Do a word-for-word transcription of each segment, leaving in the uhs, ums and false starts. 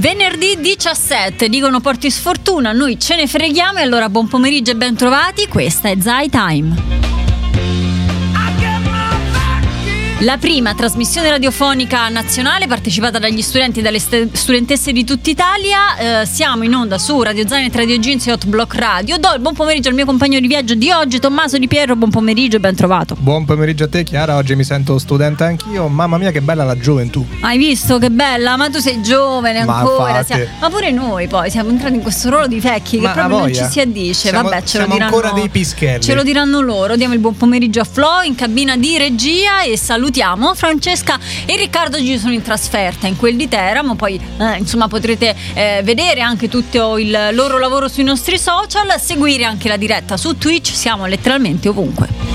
Venerdì diciassette, dicono porti sfortuna, noi ce ne freghiamo e allora buon pomeriggio e ben trovati, questa è Zai Time. La prima trasmissione radiofonica nazionale partecipata dagli studenti e dalle st- studentesse di tutta Italia. Eh, siamo in onda su Radio Zaine e Radio Jeans e Hot Block Radio. Do il buon pomeriggio al mio compagno di viaggio di oggi, Tommaso Di Piero. Buon pomeriggio e ben trovato. Buon pomeriggio a te, Chiara. Oggi mi sento studente anch'io. Mamma mia, che bella la gioventù. Hai visto che bella? Ma tu sei giovane Ma ancora. siamo, ma pure noi poi siamo entrati in questo ruolo di vecchi che ma proprio non ci voglia. si addice. Siamo, Vabbè, ce siamo lo diranno ancora dei pischelli. Ce lo diranno loro. Diamo il buon pomeriggio a Flo in cabina di regia e salutiamo Francesca e Riccardo. Oggi sono in trasferta in quel di Teramo, poi eh, insomma potrete eh, vedere anche tutto il loro lavoro sui nostri social, seguire anche la diretta su Twitch, siamo letteralmente ovunque.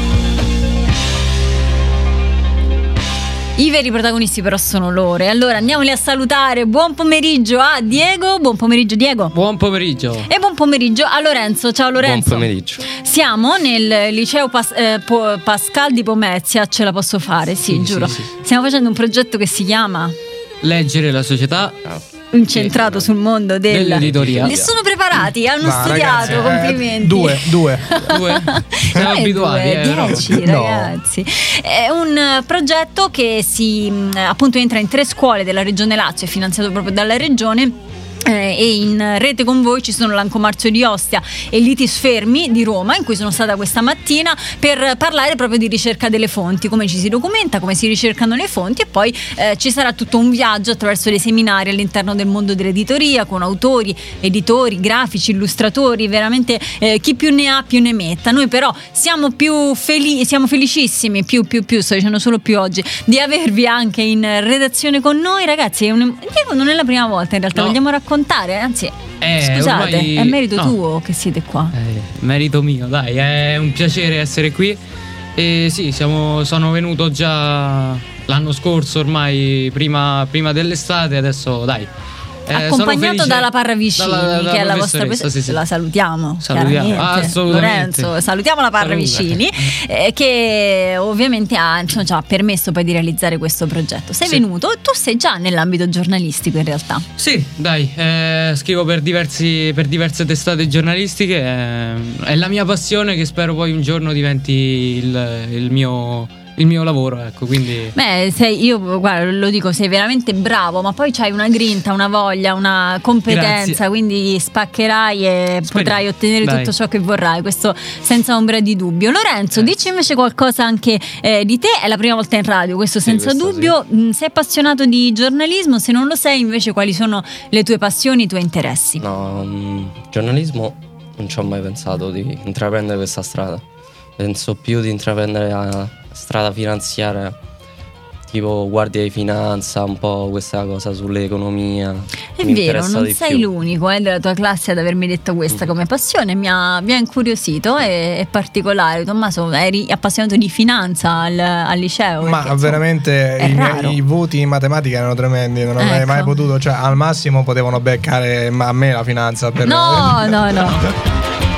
I veri protagonisti però sono loro. E allora andiamoli a salutare. Buon pomeriggio a Diego. Buon pomeriggio Diego. Buon pomeriggio. E buon pomeriggio a Lorenzo. Ciao Lorenzo. Buon pomeriggio. Siamo nel liceo Pas- eh, po- Pascal di Pomezia. Ce la posso fare? Sì, sì giuro. Sì, sì. Stiamo facendo un progetto che si chiama Leggere la società, incentrato sul mondo del... dell'editoria. Li sono preparati, hanno Ma studiato, ragazzi, complimenti. Eh, due, due. Due. Siamo Eh, abituati. due, eh, dieci no. ragazzi. È un progetto che si appunto entra in tre scuole della regione Lazio, è finanziato proprio dalla regione. Eh, e in rete con voi ci sono l'Ancomarzio di Ostia e l'Itis Fermi di Roma, in cui sono stata questa mattina per parlare proprio di ricerca delle fonti, come ci si documenta, come si ricercano le fonti, e poi eh, ci sarà tutto un viaggio attraverso dei seminari all'interno del mondo dell'editoria con autori, editori, grafici, illustratori, veramente eh, chi più ne ha più ne metta. Noi però siamo più felici, siamo felicissimi, più più più, sto dicendo solo più oggi, di avervi anche in redazione con noi, ragazzi. È un... Diego, non è la prima volta in realtà, no. vogliamo raccontare anzi eh, scusate ormai... è merito no. tuo che siete qua. Eh, merito mio, dai, è un piacere essere qui. E sì, siamo, sono venuto già l'anno scorso ormai, prima, prima dell'estate, adesso dai. Eh, accompagnato dalla Parra Vicini, dalla, dalla che è la vostra sì, sì. la salutiamo, salutiamo assolutamente. Lorenzo, salutiamo la Parra Vicini, eh, che ovviamente ha, insomma, ci ha permesso poi di realizzare questo progetto. Sei sì. venuto, tu sei già nell'ambito giornalistico in realtà. Sì, dai, eh, scrivo per diversi per diverse testate giornalistiche, eh, è la mia passione che spero poi un giorno diventi il, il mio il mio lavoro, ecco, quindi beh, sei, io guarda, lo dico, sei veramente bravo, ma poi c'hai una grinta, una voglia, una competenza. Grazie. Quindi spaccherai e Speriamo. potrai ottenere Dai. tutto ciò che vorrai, questo senza ombra di dubbio. Lorenzo, eh. dici invece qualcosa anche eh, di te, è la prima volta in radio, questo sì, senza questo dubbio, sì. Sei appassionato di giornalismo? Se non lo sei, invece, quali sono le tue passioni, i tuoi interessi? No, um, giornalismo non ci ho mai pensato di intraprendere questa strada, penso più di intraprendere la strada finanziaria, tipo guardia di finanza, un po' questa cosa sull'economia. È mi vero, non sei più. l'unico eh, della tua classe ad avermi detto questa mm. come passione, mi ha, mi ha incuriosito, è, è particolare. Tommaso, eri appassionato di finanza al, al liceo? Ma perché, veramente insomma, i, i voti in matematica erano tremendi, non avrei ecco. mai potuto, cioè al massimo potevano beccare a me la finanza per no, no, no.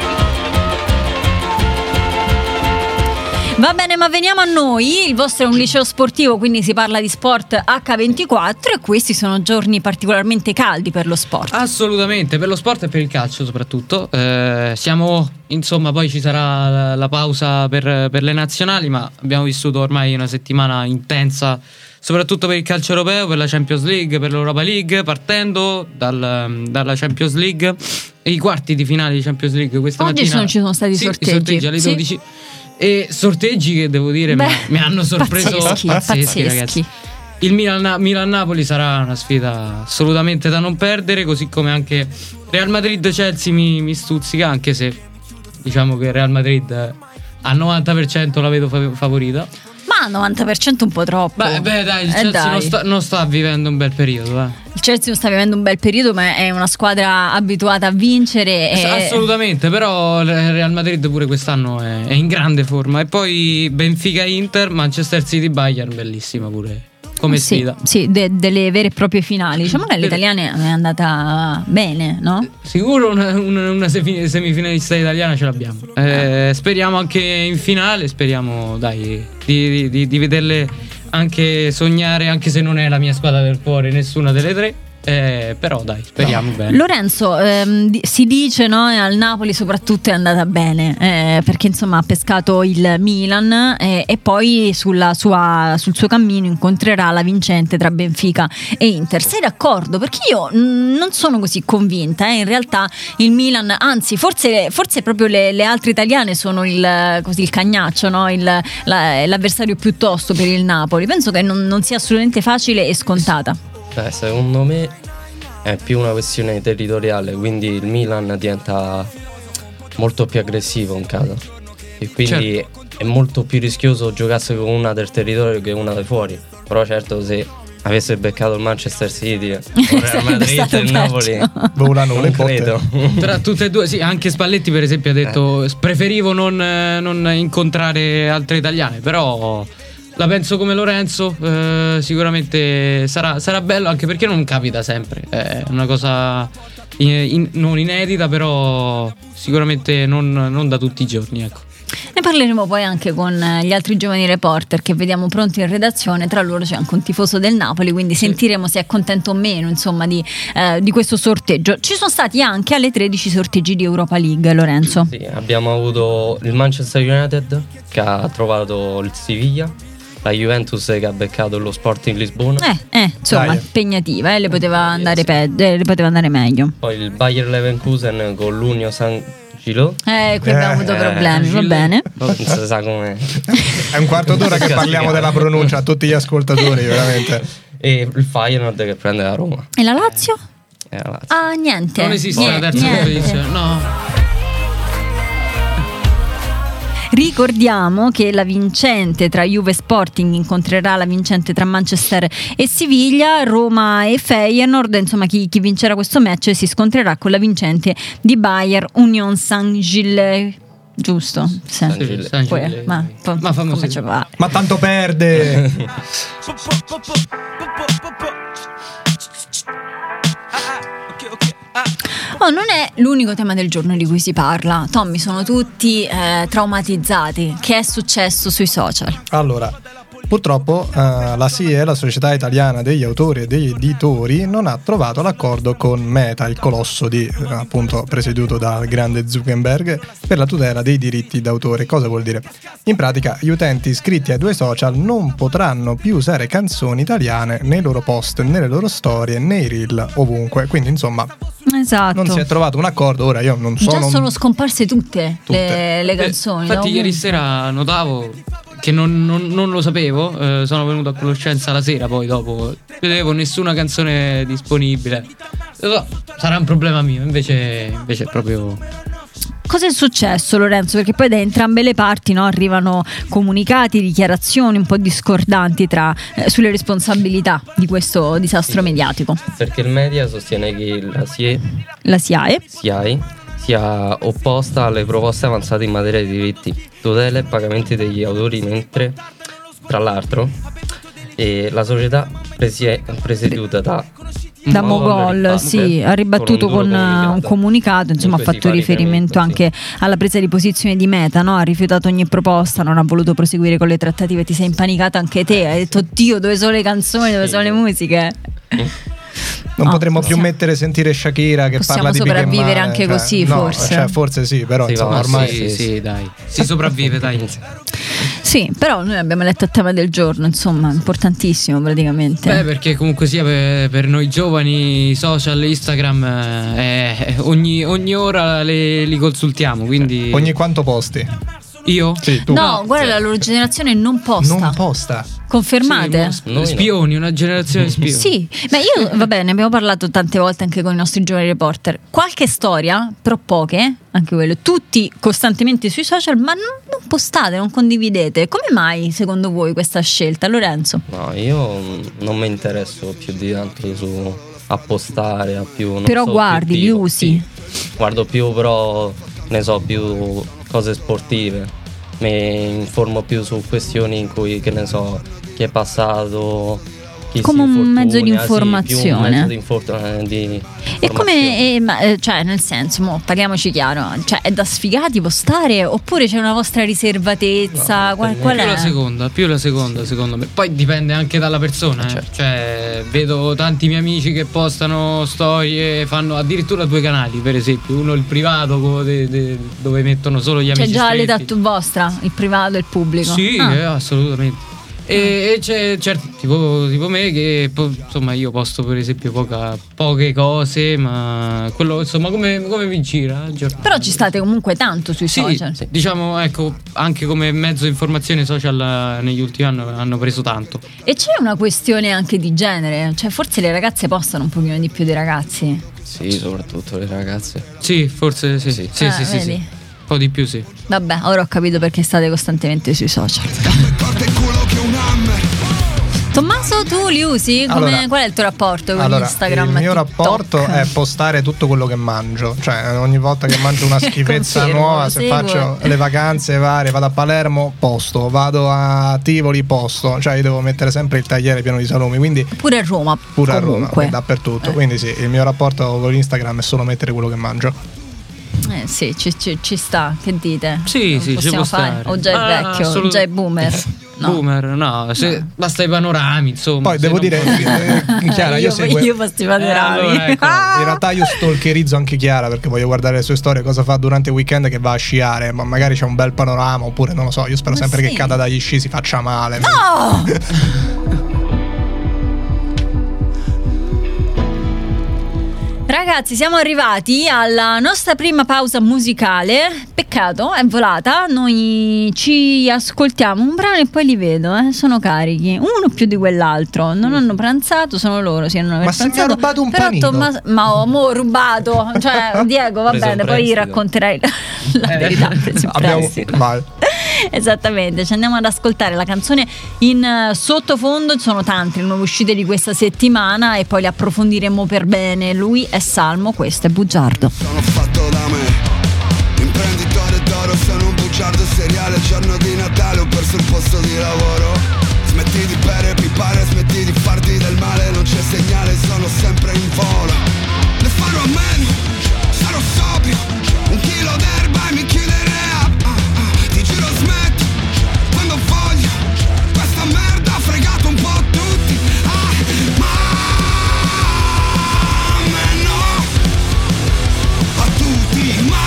Va bene, ma veniamo a noi. Il vostro è un liceo sportivo, quindi si parla di sport acca ventiquattro e questi sono giorni particolarmente caldi per lo sport. Assolutamente, per lo sport e per il calcio soprattutto. Eh, siamo, insomma, poi ci sarà la, la pausa per, per le nazionali, ma abbiamo vissuto ormai una settimana intensa, soprattutto per il calcio europeo, per la Champions League, per l'Europa League, partendo dal, dalla Champions League e i quarti di finale di Champions League questa Oggi mattina. Oggi ci sono stati sì, sorteggi. I sorteggi alle dodici. Sì. E sorteggi che devo dire Beh, mi, mi hanno sorpreso pazzeschi, pazzeschi, pazzeschi. ragazzi. Il Milan, Milan-Napoli sarà una sfida assolutamente da non perdere, così come anche Real Madrid-Chelsea mi, mi stuzzica, anche se diciamo che Real Madrid al novanta per cento la vedo favorita. Ma novanta per cento un po' troppo. Beh, beh dai, il eh Chelsea dai. Non, sta, non sta vivendo un bel periodo, eh. Il Chelsea non sta vivendo un bel periodo, ma è una squadra abituata a vincere e... Assolutamente, però il Real Madrid pure quest'anno è, è in grande forma. E poi Benfica-Inter, Manchester City-Bayern, bellissima pure come sì, sfida. Sì, de- delle vere e proprie finali. Diciamo che l'italiana è andata bene, no? Sicuro una, una, una semifinalista italiana ce l'abbiamo. Eh, speriamo anche in finale, speriamo dai di, di, di vederle anche sognare, anche se non è la mia squadra del cuore, nessuna delle tre. Eh, però dai, speriamo no. bene. Lorenzo, ehm, di- si dice, no, al Napoli soprattutto è andata bene, eh, perché insomma ha pescato il Milan, eh, e poi sulla sua, sul suo cammino incontrerà la vincente tra Benfica e Inter. Sei d'accordo? Perché io mh, non sono così convinta, eh. In realtà il Milan, anzi forse, forse proprio le, le altre italiane sono il, così, il cagnaccio, no? il, la, l'avversario più tosto per il Napoli. Penso che non, non sia assolutamente facile e scontata. Beh, secondo me è più una questione territoriale, quindi il Milan diventa molto più aggressivo in casa e quindi certo. È molto più rischioso giocarsi con una del territorio che una da fuori. Però certo, se avesse beccato il Manchester City o il Real Madrid e il Napoli, volano le credo. Tra tutte e due, sì, anche Spalletti per esempio ha detto eh. preferivo non, non incontrare altre italiane, però la penso come Lorenzo, eh, sicuramente sarà, sarà bello, anche perché non capita sempre, è una cosa in, in, non inedita, però sicuramente non, non da tutti i giorni, ecco. Ne parleremo poi anche con gli altri giovani reporter che vediamo pronti in redazione, tra loro c'è anche un tifoso del Napoli, quindi sì. Sentiremo se è contento o meno, insomma, di, eh, di questo sorteggio. Ci sono stati anche alle tredici sorteggi di Europa League, Lorenzo. Sì, abbiamo avuto il Manchester United che ha trovato il Siviglia, la Juventus che ha beccato lo Sporting Lisbona. Eh, eh insomma, Dai. impegnativa, eh, le poteva andare pe- eh, le poteva andare meglio. Poi il Bayer Leverkusen con l'Union San Gilo. Eh, qui abbiamo avuto problemi, eh, va bene. Non si sa com'è. È un quarto d'ora che parliamo della pronuncia a tutti gli ascoltatori, veramente. E il Feyenoord che prende la Roma. E la Lazio? E la Lazio. Ah, niente. Non esiste niente, una terza posizione, no. Ricordiamo che la vincente tra Juve e Sporting incontrerà la vincente tra Manchester e Siviglia, Roma e Feyenoord, insomma chi, chi vincerà questo match si scontrerà con la vincente di Bayer Union Saint-Gilles. Giusto? Sì. Saint-Gilles. Poi, ma, poi, ma, come ci va? Ma tanto perde. Oh, non è l'unico tema del giorno di cui si parla. Tommy, sono tutti eh, traumatizzati. Che è successo sui social? Allora, purtroppo uh, la S I E, la Società Italiana degli Autori e degli Editori, non ha trovato l'accordo con Meta, il colosso di, appunto presieduto dal grande Zuckerberg, per la tutela dei diritti d'autore. Cosa vuol dire? In pratica, gli utenti iscritti ai due social non potranno più usare canzoni italiane nei loro post, nelle loro storie, nei reel, ovunque. Quindi, insomma, esatto. non si è trovato un accordo. Ora io non so. Già non... sono scomparse tutte, tutte. Le, le canzoni. Eh, infatti, no? ieri sera notavo che non, non, non lo sapevo, eh, sono venuto a conoscenza la sera, poi dopo vedevo nessuna canzone disponibile. Sarà un problema mio, invece, invece è proprio... Cosa è successo, Lorenzo? Perché poi da entrambe le parti, no, arrivano comunicati, dichiarazioni un po' discordanti tra, eh, sulle responsabilità di questo disastro sì. mediatico. Perché il media sostiene che la S I E, la S I A E, S I A E sia opposta alle proposte avanzate in materia di diritti, tutela e pagamenti degli autori, mentre tra l'altro eh, la società presie- presieduta da da Mogol sì, ha ribattuto con un, con comunicato. un comunicato, insomma ha fatto riferimento sì. anche alla presa di posizione di Meta, no? Ha rifiutato ogni proposta, non ha voluto proseguire con le trattative. Ti sei impanicata anche te, hai detto Dio, dove sono le canzoni, dove sì. sono le musiche? Non oh, potremmo possiamo, più mettere sentire Shakira che parla di sopravvivere anche cioè, così, no, forse cioè, forse sì, però sì, insomma, ormai sì, sì, dai, si sopravvive, dai. Sì, però noi abbiamo letto il tema del giorno, insomma, importantissimo praticamente. Beh, perché comunque sia per, per noi giovani social, Instagram, eh, ogni, ogni ora le, li consultiamo, quindi... Ogni quanto posti? Io? Sì, tu. No, guarda, la loro generazione non posta. Non posta. Confermate? Sì, no, spioni, una generazione spioni. Sì, ma io, va bene, ne abbiamo parlato tante volte anche con i nostri giovani reporter. Qualche storia, però poche, anche quello, tutti costantemente sui social, ma non, non postate, non condividete. Come mai, secondo voi, questa scelta, Lorenzo? No, io non mi interesso più di tanto su a postare, a più... Non però so, guardi, li usi? Guardo più, però ne so più cose sportive. Mi informo più su questioni in cui, che ne so, chi è passato, chi chi come si un infortuna, mezzo di sì, informazione. più un mezzo di, infortuna, di E come, eh, ma, eh, cioè, nel senso, mo, parliamoci chiaro, cioè, è da sfigati postare oppure c'è una vostra riservatezza? No, qual, per me- qual Più è? la seconda, più la seconda secondo me. Poi dipende anche dalla persona, eh. certo. Cioè, vedo tanti miei amici che postano storie, fanno addirittura due canali, per esempio, uno il privato co- de- de- dove mettono solo gli C'è amici già l'età stretti. tu- vostra, il privato e il pubblico? Sì, Ah. eh, assolutamente. E, e c'è certo tipo, tipo me che po- insomma io posto per esempio poca, poche cose, ma quello insomma come, come mi gira il giornale. Però ci state comunque tanto sui Sì, social. sì, diciamo ecco anche come mezzo di informazione i social eh, negli ultimi anni hanno preso tanto. E c'è una questione anche di genere, cioè forse le ragazze postano un pochino di più dei ragazzi. Sì, soprattutto le ragazze. Sì, forse sì. Sì, Sì. Ah, sì, sì, sì. vedi? Un po' di più, sì. Vabbè, ora ho capito perché state costantemente sui social. Tommaso, tu li usi? Come, Allora- qual è il tuo rapporto con Allora, Instagram? il e mio TikTok? rapporto è postare tutto quello che mangio. Cioè, ogni volta che mangio una schifezza Confermo, nuova, lo se seguo. faccio le vacanze varie, vado a Palermo, posto, vado a Tivoli, posto. Cioè, io devo mettere sempre il tagliere pieno di salumi. Quindi Pure a Roma. pure a Roma, comunque. dappertutto. Eh. Quindi sì, il mio rapporto con Instagram è solo mettere quello che mangio. Eh sì, ci, ci- ci sta, che dite? Sì, Non sì, ci possiamo può fare. stare. O già è Ah, vecchio, o assolut- già è boomer. No. Boomer, no, se, basta i panorami, insomma. Poi se devo non- dire, eh, Chiara, io, io, seguo. io posso i panorami. Eh, allora, ecco. Ah! In realtà io stalkerizzo anche Chiara perché voglio guardare le sue storie, cosa fa durante il weekend che va a sciare, ma magari c'è un bel panorama oppure non lo so, io spero Ma sempre sì. che cada dagli sci si faccia male. No! Ragazzi, siamo arrivati alla nostra prima pausa musicale. Peccato, è volata. Noi ci ascoltiamo un brano e poi li vedo, eh. Sono carichi, uno più di quell'altro. Non hanno pranzato, sono loro, sì, non aver Ma se mi ha pranzato. rubato un Però panino. Tommaso- ma ho mo rubato. Cioè, Diego, va Preso bene, un poi prestito. racconterai la, la Eh. verità. Preso un Abbiamo prestito. vai. Esattamente, ci andiamo ad ascoltare la canzone in eh, sottofondo, ci sono tante le nuove uscite di questa settimana e poi le approfondiremo per bene. Lui è Salmo, questo è Bugiardo. Sono fatto da me, imprenditore d'oro, sono un bugiardo seriale. Il giorno di Natale ho perso il posto di lavoro. Smetti di bere, pipare, smetti di farti del male. Non c'è segnale, sono sempre in volo. Ne farò a meno, sarò sobrio. Un chilo d'erba e mi chiuderei a ah, ah. Ti giuro smetto, quando voglio. Questa merda ha fregato un po' tutti. Ah, ma a me no, a tutti, ma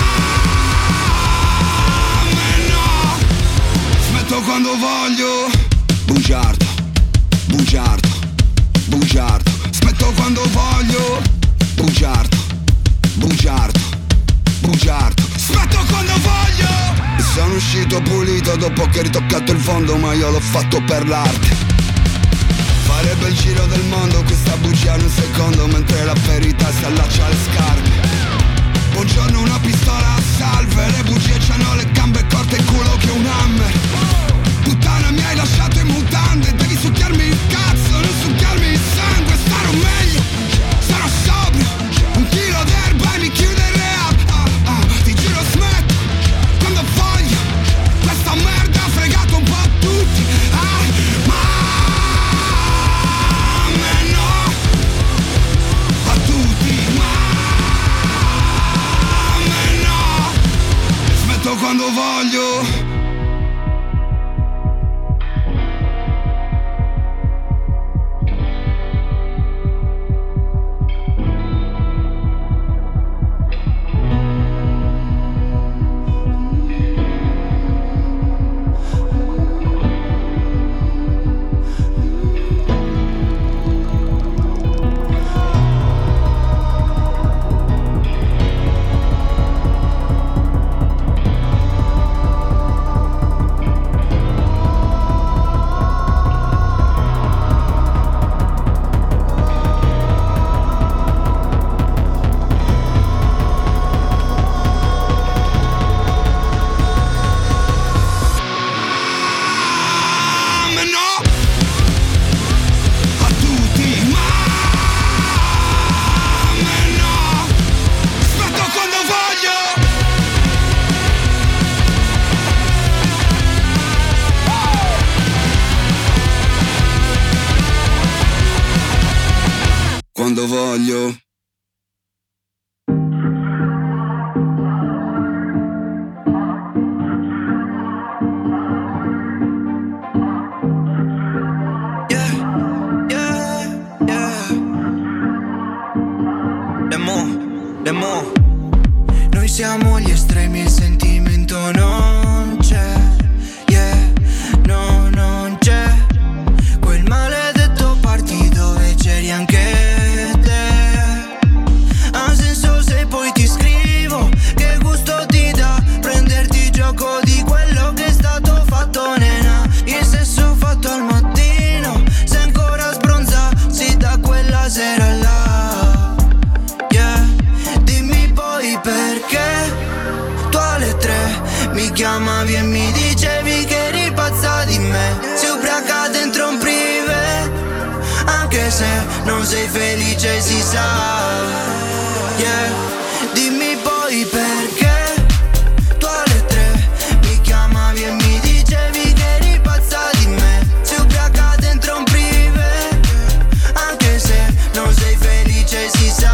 a me no. Smetto quando voglio. Bugiardo, bugiardo, bugiardo. Smetto quando voglio. Bugiardo, bugiardo, bugiardo. Smetto quando voglio. E sono uscito pulito dopo che ho ritoccato il fondo, ma io l'ho fatto per l'arte. Farebbe il giro del mondo questa bugia in un secondo, mentre la verità si allaccia alle scarpe. Buongiorno, una pistola a salve. Le bugie c'hanno le gambe corte e il culo che un hammer. Puttana, mi hai lasciato in mutande. Devi succhiarmi il cazzo, non succhiarmi il sangue. Starò meglio, sarò sobrio. Un chilo d'erba e mi chiuderei a ah, ah. Ti giuro smetto, quando voglio. Questa merda ha fregato un po' tutti. Ah, ma a me no, a tutti, ma a me no. Smetto quando voglio. quando voglio. Demo. Noi siamo gli estremi, il sentimento non c'è, yeah, no, non c'è. Quel maledetto party dove c'eri anche te. Ha senso se poi ti scrivo, che gusto ti dà prenderti gioco di quello che è stato fatto, nena. Il sesso fatto al mattino, se ancora sbronzassi da quella sera là. Perché tu alle tre mi chiamavi e mi dicevi che eri pazza di me. Sei ubriaca dentro un privé, anche se non sei felice si sa, yeah. Dimmi poi perché tu alle tre mi chiamavi e mi dicevi che eri pazza di me. Sei ubriaca dentro un privé, anche se non sei felice si sa.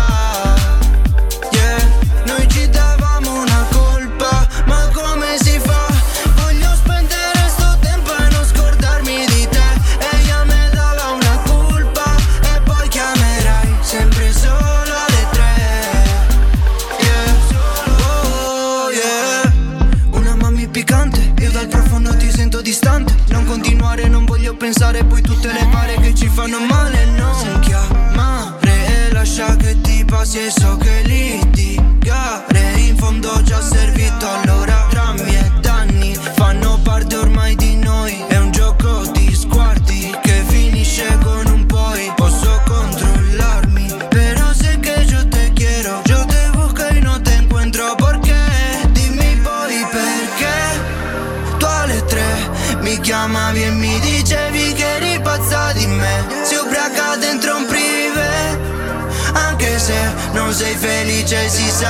Distante, non continuare, non voglio pensare poi tutte le pare che ci fanno male, no. Non chiamare e lascia che ti passi e so che litigare in fondo ho già servito. Allora drammi e danni fanno parte ormai di noi. È un gioco di sguardi che finisce con un poi. Posso controllarmi, pero sé que yo te quiero. Yo te busco y no te encuentro. Porque dimmi poi perché tu alle tre mi chiamavi e mi dicevi che eri pazza di me. Sei ubriaca dentro un privé, anche se non sei felice si sa,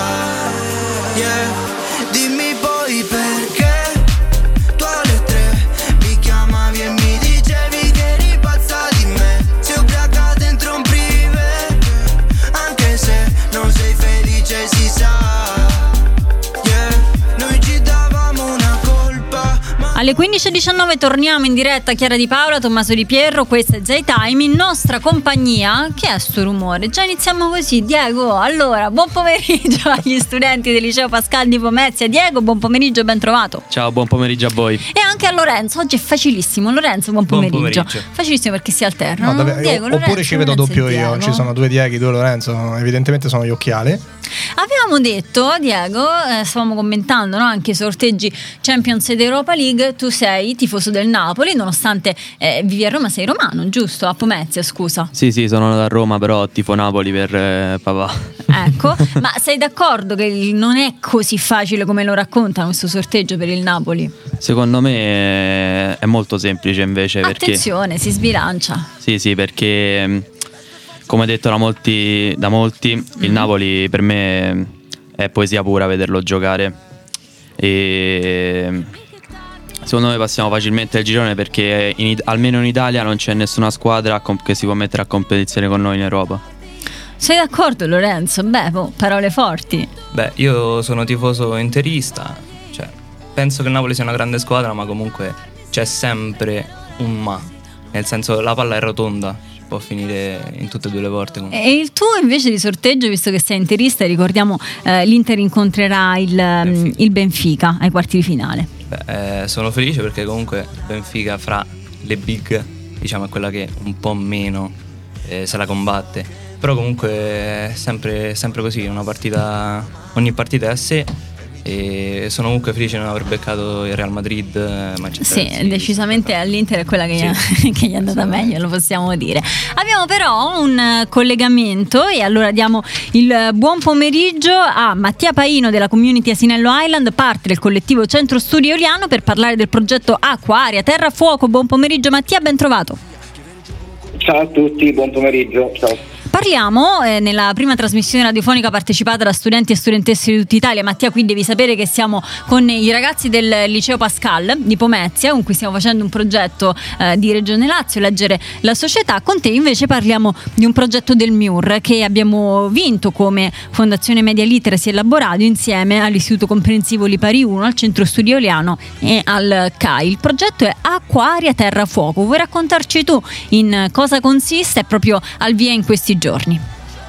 yeah. Dimmi poi perché tu alle tre mi chiamavi e mi dicevi che eri pazza di me. Sei ubriaca dentro un privé, anche se non sei felice si sa, yeah. Noi ci davamo una colpa. Alle quindici e diciannove torniamo in diretta. Chiara Di Paola, Tommaso Di Pierro, questo è Zaytime in nostra compagnia. Che è sto rumore? Già iniziamo così, Diego. Allora, buon pomeriggio agli studenti del liceo Pascal di Pomezia. Diego, buon pomeriggio, ben trovato. Ciao, buon pomeriggio a voi. E anche a Lorenzo, oggi è facilissimo. Lorenzo, buon pomeriggio. Buon pomeriggio. Facilissimo perché si alternano. No, davvero, Diego, oppure Lorenzo, ci vedo Lorenzo doppio io. Ci sono due Dieghi, due Lorenzo. Evidentemente sono gli occhiali. Avevamo detto, Diego, eh, stavamo commentando, no, anche i sorteggi Champions ed Europa League. Tu sei tifoso del Napoli, nonostante eh, vivi a Roma, sei romano, giusto? A Pomezia, scusa. Sì, sì, sono da Roma, però tifo Napoli per eh, papà. Ecco, ma sei d'accordo che non è così facile come lo raccontano questo sorteggio per il Napoli? Secondo me è molto semplice invece. Attenzione, perché... si sbilancia. Sì, sì, perché come detto da molti, da molti mm-hmm. il Napoli per me è poesia pura vederlo giocare. E secondo me passiamo facilmente il girone perché in, almeno in Italia non c'è nessuna squadra che si può mettere a competizione con noi in Europa. Sei d'accordo, Lorenzo? Beh, oh, parole forti. Beh, io sono tifoso interista, cioè penso che il Napoli sia una grande squadra, ma comunque c'è sempre un ma, nel senso la palla è rotonda, può finire in tutte e due le porte comunque. E il tuo invece di sorteggio, visto che sei interista, ricordiamo eh, l'Inter incontrerà il Benfica. il Benfica ai quarti di finale. Beh, eh, sono felice perché comunque il Benfica fra le big, diciamo, è quella che un po' meno eh, se la combatte, però comunque è sempre, sempre così, una partita, ogni partita è a sé. E sono comunque felice di non aver beccato il Real Madrid, Manchester Sì, City, decisamente all'Inter è quella che, sì. gli, che gli è andata meglio, lo possiamo dire. Abbiamo però un collegamento e allora diamo il buon pomeriggio a Mattia Paino della Community Asinello Island, parte del collettivo Centro Studi Eoliano, per parlare del progetto Acqua, Aria, Terra, Fuoco. Buon pomeriggio Mattia, ben trovato. Ciao a tutti, buon pomeriggio. Ciao. Parliamo eh, nella prima trasmissione radiofonica partecipata da studenti e studentesse di tutta Italia. Mattia, qui devi sapere che siamo con i ragazzi del liceo Pascal di Pomezia, con cui stiamo facendo un progetto eh, di Regione Lazio, Leggere la società. Con te invece parliamo di un progetto del M I U R che abbiamo vinto come Fondazione Media Literacy e Laboradio insieme all'Istituto Comprensivo Lipari uno, al Centro Studi Eoliano e al C A I. Il progetto è Acqua, Aria, Terra, Fuoco. Vuoi raccontarci tu in cosa consiste? È proprio al via in questi giorni.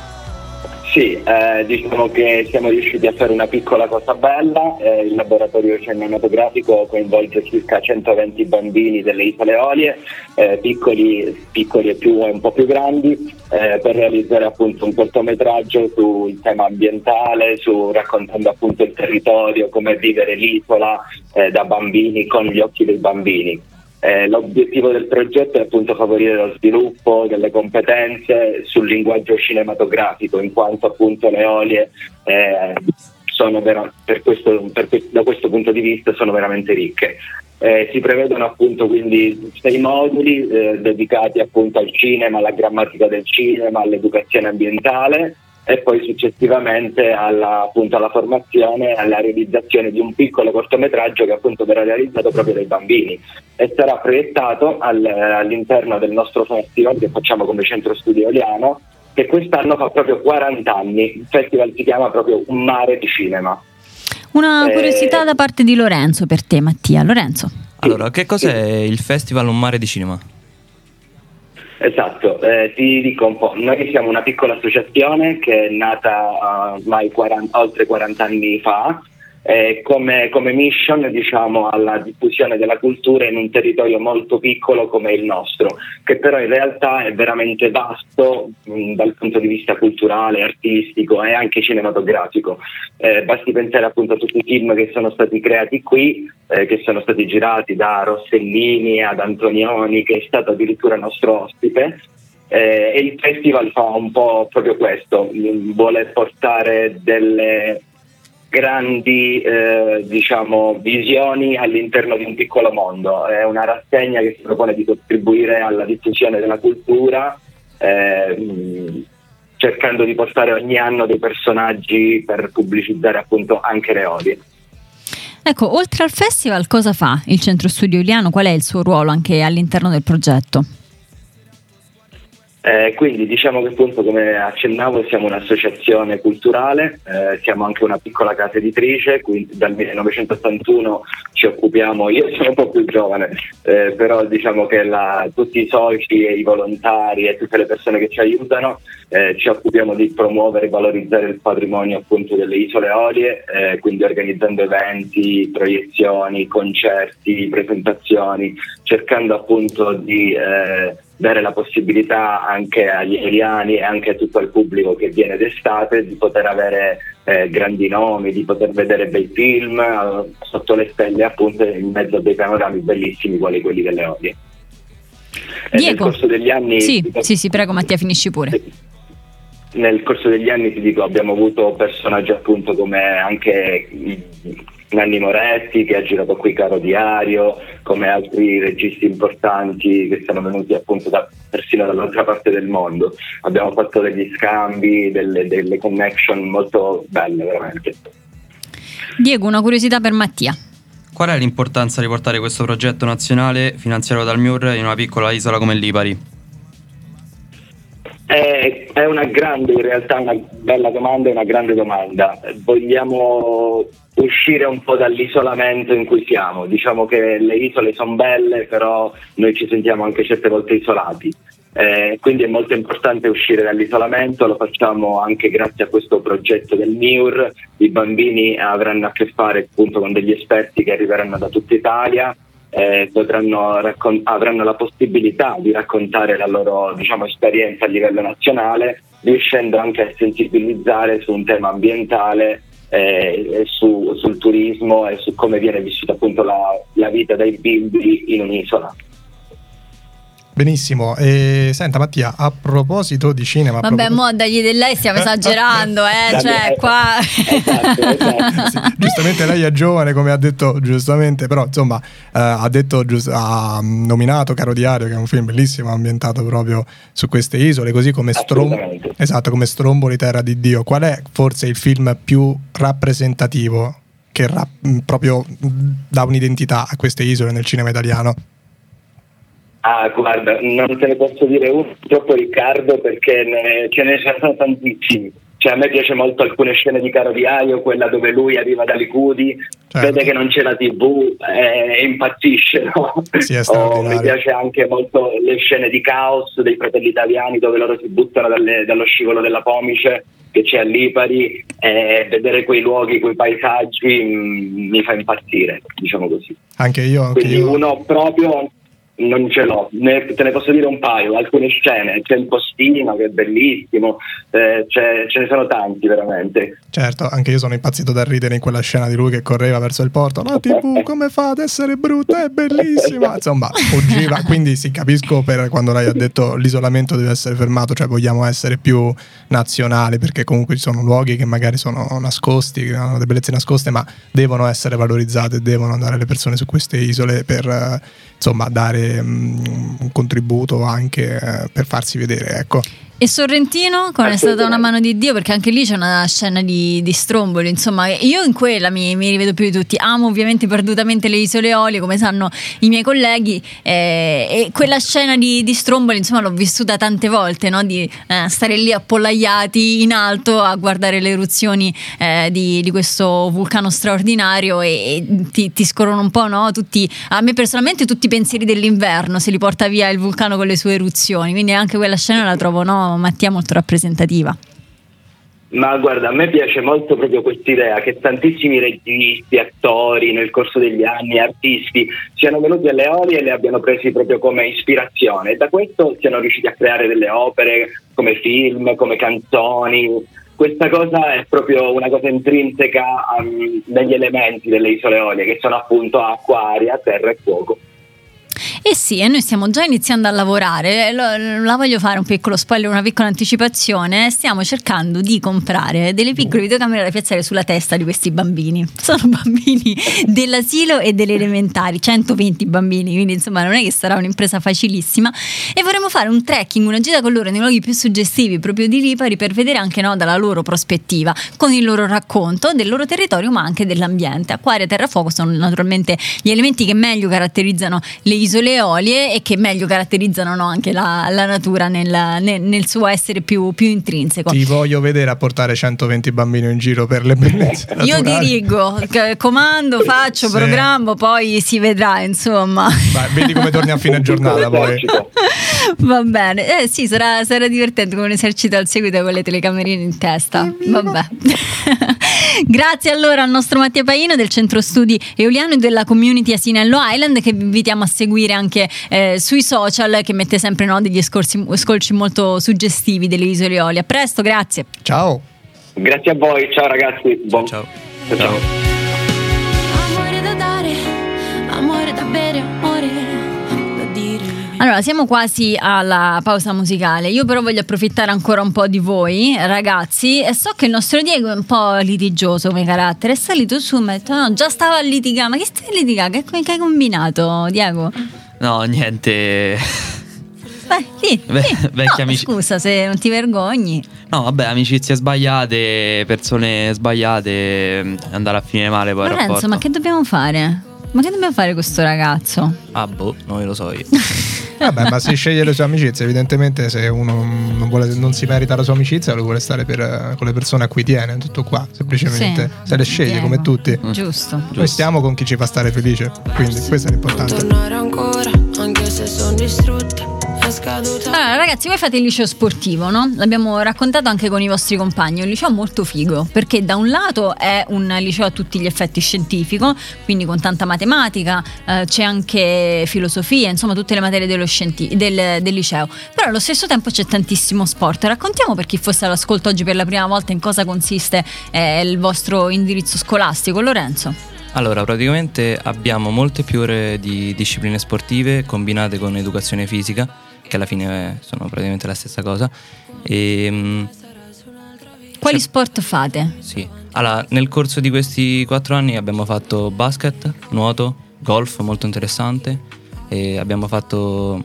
Sì, eh, diciamo che siamo riusciti a fare una piccola cosa bella. Eh, il laboratorio cinematografico coinvolge circa centoventi bambini delle Isole Eolie, eh, piccoli, piccoli e più, un po' più grandi, eh, per realizzare appunto un cortometraggio sul tema ambientale, su raccontando appunto il territorio, come vivere l'isola eh, da bambini, con gli occhi dei bambini. Eh, l'obiettivo del progetto è appunto favorire lo sviluppo delle competenze sul linguaggio cinematografico, in quanto appunto le Eolie eh, sono vera- per questo, per que- da questo punto di vista sono veramente ricche. Eh, si prevedono appunto quindi sei moduli eh, dedicati appunto al cinema, alla grammatica del cinema, all'educazione ambientale, e poi successivamente alla, appunto, alla formazione e alla realizzazione di un piccolo cortometraggio che appunto verrà realizzato proprio dai bambini e sarà proiettato al, all'interno del nostro festival che facciamo come Centro Studi Eoliano, che quest'anno fa proprio quaranta anni. Il festival si chiama proprio Un mare di cinema. Una curiosità eh... da parte di Lorenzo per te, Mattia. Lorenzo. Allora, che cos'è il festival Un mare di cinema? Esatto, eh, ti dico un po', noi siamo una piccola associazione che è nata uh, ormai quaranta, oltre quaranta anni fa, eh, come, come mission diciamo alla diffusione della cultura in un territorio molto piccolo come il nostro, che però in realtà è veramente vasto mh, dal punto di vista culturale, artistico e anche cinematografico. Eh, basti pensare appunto a tutti i film che sono stati creati qui, eh, che sono stati girati da Rossellini ad Antonioni, che è stato addirittura nostro ospite. Eh, e il festival fa un po' proprio questo, vuole portare delle grandi eh, diciamo visioni all'interno di un piccolo mondo. È una rassegna che si propone di contribuire alla diffusione della cultura, eh, cercando di portare ogni anno dei personaggi per pubblicizzare appunto anche le Eolie. Ecco, oltre al festival cosa fa il Centro Studi Eoliano? Qual è il suo ruolo anche all'interno del progetto? Eh, quindi diciamo che appunto, come accennavo, siamo un'associazione culturale, eh, siamo anche una piccola casa editrice, quindi dal millenovecentottantuno ci occupiamo, io sono un po' più giovane, eh, però diciamo che la, tutti i soci e i volontari e tutte le persone che ci aiutano eh, ci occupiamo di promuovere e valorizzare il patrimonio appunto delle Isole Eolie, eh, quindi organizzando eventi, proiezioni, concerti, presentazioni, cercando appunto di eh, dare la possibilità anche agli eoliani e anche a tutto il pubblico che viene d'estate di poter avere eh, grandi nomi, di poter vedere bei film eh, sotto le stelle appunto in mezzo a dei panorami bellissimi quali quelli delle Eolie. Diego. Nel corso degli anni sì, sì, sì, prego Mattia, finisci pure. Nel corso degli anni ti dico abbiamo avuto personaggi appunto come anche Nanni Moretti, che ha girato qui Caro Diario, come altri registi importanti che sono venuti appunto da, persino dall'altra parte del mondo. Abbiamo fatto degli scambi, delle, delle connection molto belle veramente. Diego, una curiosità per Mattia. Qual è l'importanza di portare questo progetto nazionale finanziato dal M I U R in una piccola isola come Lipari? È, è una grande, in realtà una bella domanda, è una grande domanda. Vogliamo uscire un po' dall'isolamento in cui siamo. Diciamo che le isole sono belle, però noi ci sentiamo anche certe volte isolati. Eh, quindi è molto importante uscire dall'isolamento, lo facciamo anche grazie a questo progetto del M I U R. I bambini avranno a che fare appunto con degli esperti che arriveranno da tutta Italia. Eh, potranno raccon- avranno la possibilità di raccontare la loro diciamo esperienza a livello nazionale, riuscendo anche a sensibilizzare su un tema ambientale eh, e su, sul turismo e su come viene vissuta appunto la, la vita dei bimbi in un'isola. Benissimo, e senta Mattia, a proposito di cinema... Vabbè, propos- mo dagli di lei stiamo esagerando, eh, cioè qua... Esatto, esatto. Sì, giustamente lei è giovane, come ha detto giustamente, però insomma eh, ha detto giust- ha nominato Caro Diario, che è un film bellissimo ambientato proprio su queste isole, così come Strom- Assolutamente. esatto, come Stromboli, Terra di Dio. Qual è forse il film più rappresentativo che ra- mh, proprio mh, dà un'identità a queste isole nel cinema italiano? Ah, guarda, non te ne posso dire uno troppo, Riccardo, perché ne, ce ne sono tantissimi. Cioè, a me piace molto alcune scene di Caro Diario, quella dove lui arriva da Licudi, Certo. vede che non c'è la tivù e impazzisce, no? Sì, è O straordinario. mi piace anche molto le scene di Caos dei Fratelli Italiani, dove loro si buttano dalle- dallo scivolo della Pomice che c'è a Lipari, e vedere quei luoghi, quei paesaggi mh, mi fa impazzire, diciamo così. Anche io, anche Quindi io. uno proprio non ce l'ho, ne, te ne posso dire un paio, alcune scene, c'è il postino che è bellissimo, eh, c'è- ce ne sono tanti veramente. Certo, anche io sono impazzito da ridere in quella scena di lui che correva verso il porto. La tivù come fa ad essere brutta? È bellissima. Insomma, fuggiva. Quindi sì, capisco per quando lei ha detto l'isolamento deve essere fermato, cioè vogliamo essere più nazionali, perché comunque ci sono luoghi che magari sono nascosti, che hanno delle bellezze nascoste, ma devono essere valorizzate, devono andare le persone su queste isole per eh, insomma dare mm, un contributo anche eh, per farsi vedere, ecco. E Sorrentino, con È stata una mano di Dio, perché anche lì c'è una scena di, di Stromboli, insomma io in quella mi, mi rivedo più di tutti. Amo ovviamente perdutamente le Isole Eolie, come sanno i miei colleghi, eh, e quella scena di, di Stromboli insomma l'ho vissuta tante volte, no? Di eh, stare lì appollaiati in alto a guardare le eruzioni eh, di, di questo vulcano straordinario, e, e ti, ti scorrono un po', no? Tutti, a me personalmente tutti i pensieri dell'inverno se li porta via il vulcano con le sue eruzioni, quindi anche quella scena la trovo, no, Mattia, molto rappresentativa. Ma guarda, a me piace molto proprio quest'idea che tantissimi registi, attori nel corso degli anni, artisti siano venuti alle Eolie e le abbiano presi proprio come ispirazione, e da questo siano riusciti a creare delle opere come film, come canzoni. Questa cosa è proprio una cosa intrinseca um, negli elementi delle Isole Eolie, che sono appunto acqua, aria, terra e fuoco. Eh sì, e noi stiamo già iniziando a lavorare. Lo- la voglio fare un piccolo spoiler, una piccola anticipazione. Stiamo cercando di comprare delle piccole videocamere da piazzare sulla testa di questi bambini. Sono bambini dell'asilo e delle elementari, centoventi bambini, quindi insomma non è che sarà un'impresa facilissima, e vorremmo fare un trekking, una gita con loro nei luoghi più suggestivi proprio di Lipari, per vedere anche, no, dalla loro prospettiva, con il loro racconto del loro territorio ma anche dell'ambiente. Acqua, aria, terra, fuoco sono naturalmente gli elementi che meglio caratterizzano le Isole Eolie e che meglio caratterizzano, no, anche la, la natura nel, nel, nel suo essere più, più intrinseco. Ti voglio vedere a portare centoventi bambini in giro per le bellezze Io naturali. dirigo, c- comando, faccio, Sì. programmo, poi si vedrà, insomma. Vai, vedi come torni a fine giornata poi. Va bene, eh sì, sarà, sarà divertente come un esercito al seguito con le telecamerine in testa. Vabbè. Grazie allora al nostro Mattia Paino del Centro Studi Eoliano e della Community Asinello Island, che vi invitiamo a seguire anche eh, sui social, che mette sempre, no, degli scorsi, scolci molto suggestivi delle Isole Eolie. A presto, grazie. Ciao. Grazie a voi, ciao ragazzi. Buon... Ciao. ciao. ciao. Amore da dare, amore da bere, amore da dire. Allora, siamo quasi alla pausa musicale. Io però voglio approfittare ancora un po' di voi, ragazzi, e so che il nostro Diego è un po' litigioso come carattere. È salito su, ma ha detto, no, già stava a litigare. Ma che stai a litigare? Che, che hai combinato, Diego? No, niente. Beh, sì, Beh, sì. vecchia No, amici- scusa se non ti vergogni. No, vabbè, amicizie sbagliate, persone sbagliate, andare a finire male poi il Lorenzo, rapporto. ma che dobbiamo fare? Ma che dobbiamo fare con questo ragazzo? Ah boh, non lo so io. Vabbè, ma si sceglie le sue amicizie. Evidentemente, se uno non, vuole, non si merita la sua amicizia, lo vuole stare per, con le persone a cui tiene. Tutto qua, semplicemente. Sì, se le sceglie Diego. come tutti. Giusto. Noi stiamo con chi ci fa stare felice. Quindi questo è l'importante. Tornare ancora, anche se sono distrutta. È scaduta. Allora, ragazzi, voi fate il liceo sportivo, no? L'abbiamo raccontato anche con i vostri compagni. Un liceo molto figo, perché da un lato è un liceo a tutti gli effetti scientifico, quindi con tanta matematica, eh, c'è anche filosofia, insomma tutte le materie dello scienti- del, del liceo. Però allo stesso tempo c'è tantissimo sport. Raccontiamo, per chi fosse all'ascolto oggi per la prima volta, in cosa consiste eh, il vostro indirizzo scolastico, Lorenzo. Allora, praticamente abbiamo molte più ore di discipline sportive combinate con educazione fisica, che alla fine sono praticamente la stessa cosa. E, mh, Quali sport fate? Sì, allora nel corso di questi quattro anni abbiamo fatto basket, nuoto, golf, molto interessante, e abbiamo fatto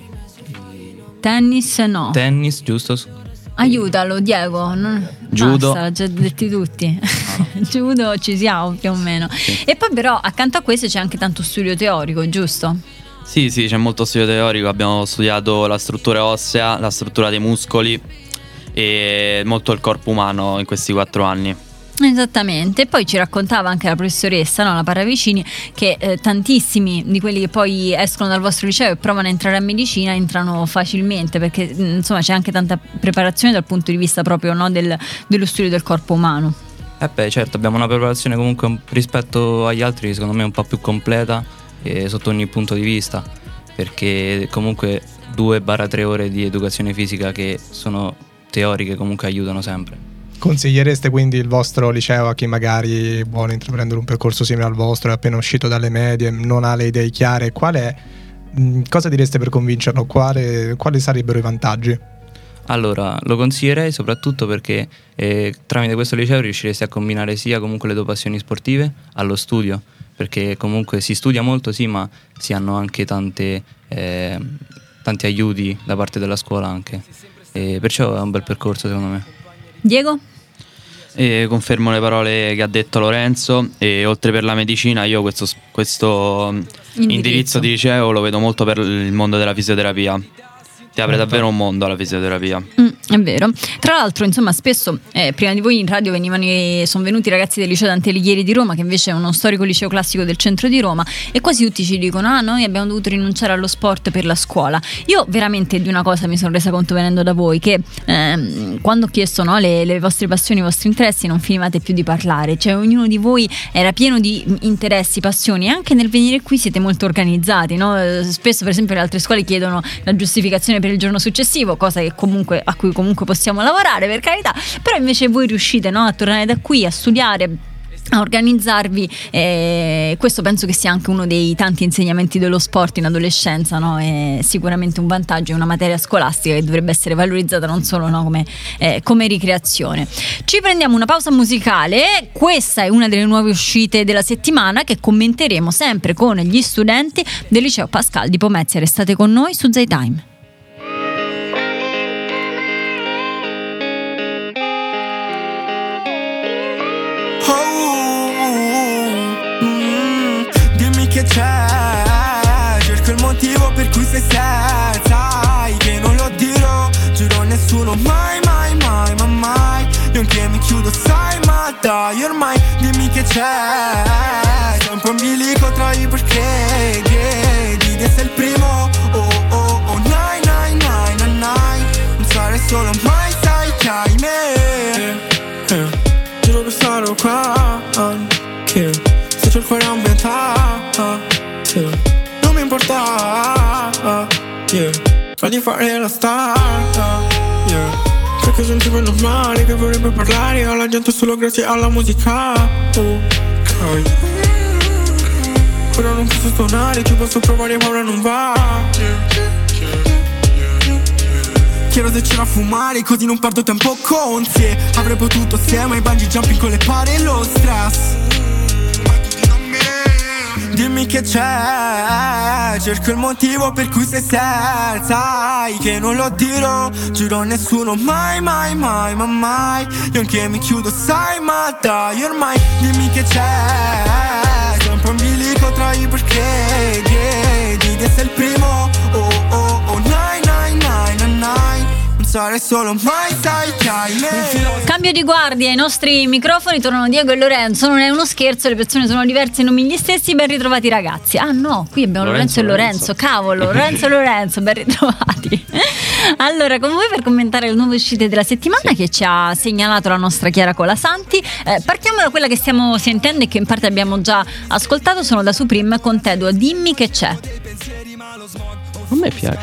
Tennis no. tennis, giusto? Aiutalo Diego, non... Judo. Basta, già detti tutti. Judo ci siamo più o meno. Sì. E poi però accanto a questo c'è anche tanto studio teorico, giusto? Sì, sì, c'è molto studio teorico, abbiamo studiato la struttura ossea, la struttura dei muscoli e molto il corpo umano in questi quattro anni. Esattamente, e poi ci raccontava anche la professoressa, no, la Paravicini, che eh, tantissimi di quelli che poi escono dal vostro liceo e provano a entrare a medicina entrano facilmente, perché mh, insomma c'è anche tanta preparazione dal punto di vista proprio, no, del, dello studio del corpo umano. Eh beh, certo, abbiamo una preparazione comunque rispetto agli altri secondo me un po' più completa e sotto ogni punto di vista, perché comunque due tre ore di educazione fisica che sono teoriche comunque aiutano sempre. Consigliereste quindi il vostro liceo a chi magari vuole intraprendere un percorso simile al vostro, è appena uscito dalle medie, non ha le idee chiare? Qual è, mh, cosa direste per convincerlo? Quale, quali sarebbero i vantaggi? Allora, lo consiglierei soprattutto perché eh, tramite questo liceo riusciresti a combinare sia comunque le tue passioni sportive allo studio, perché comunque si studia molto sì, ma si hanno anche tante, eh, tanti aiuti da parte della scuola anche, e perciò è un bel percorso secondo me. Diego? E confermo le parole che ha detto Lorenzo, e oltre per la medicina io questo, questo indirizzo. indirizzo di liceo lo vedo molto per il mondo della fisioterapia. Ti apre davvero un mondo alla fisioterapia. Mm, è vero. Tra l'altro, insomma, spesso eh, prima di voi in radio venivano i, sono venuti i ragazzi del liceo Dante Alighieri di Roma, che invece è uno storico liceo classico del centro di Roma, e quasi tutti ci dicono: ah, noi abbiamo dovuto rinunciare allo sport per la scuola. Io veramente di una cosa mi sono resa conto venendo da voi, che ehm, quando ho chiesto, no, le, le vostre passioni, i vostri interessi, non finivate più di parlare. Cioè ognuno di voi era pieno di interessi, passioni, e anche nel venire qui siete molto organizzati, no? Spesso per esempio le altre scuole chiedono la giustificazione per il giorno successivo, cosa che comunque a cui comunque possiamo lavorare, per carità, però invece voi riuscite, no, a tornare da qui a studiare, a organizzarvi, e questo penso che sia anche uno dei tanti insegnamenti dello sport in adolescenza, no? È sicuramente un vantaggio, è una materia scolastica che dovrebbe essere valorizzata non solo, no, come, eh, come ricreazione. Ci prendiamo una pausa musicale, questa è una delle nuove uscite della settimana che commenteremo sempre con gli studenti del liceo Pascal di Pomezia. Restate con noi su Zaytime. Che c'è, cerco il motivo per cui sei senza, sai che non lo dirò, giuro a nessuno mai, mai, mai, ma mai. Io anche mi chiudo, sai, ma dai ormai, dimmi che c'è. Sei un po' in bilico tra i perché, che di essere il primo, oh, oh, oh, nai, nai, nai, nai, nai. Non sarei solo mai, sai che hai me, eh, giuro che sarò qua, che se c'ho il cuore a un vent'anni, yeah. Non mi importa, yeah. Fagli fare la star, yeah. Perché sono tipo normale che vorrebbe parlare alla gente solo grazie alla musica, ok. Ora non posso suonare, ci posso provare ma ora non va, chiedo se c'era a fumare così non perdo tempo con sé. Avrei potuto assieme ai bungee jumping con le pare e lo stress. Dimmi che c'è, cerco il motivo per cui sei senza, sai che non lo dirò, giuro a nessuno mai, mai, mai, ma mai. Io anche mi chiudo, sai, ma dai ormai, dimmi che c'è. Sei un po' in bilico tra i perché, che di essere il primo, oh, oh, oh, nai, nai, nai, nai, nai. Non sarei solo mai, sai che hai me. Cambio di guardia, ai nostri microfoni tornano Diego e Lorenzo. Non è uno scherzo, le persone sono diverse, i nomi gli stessi. Ben ritrovati ragazzi. Ah no, qui abbiamo Lorenzo, Lorenzo e Lorenzo. Lorenzo Cavolo, Lorenzo e Lorenzo, ben ritrovati. Allora, con voi per commentare le nuove uscite della settimana, sì, che ci ha segnalato la nostra Chiara Colasanti. eh, Partiamo da quella che stiamo sentendo e che in parte abbiamo già ascoltato. Sono da Supreme con Tedo, dimmi che c'è. A me piace.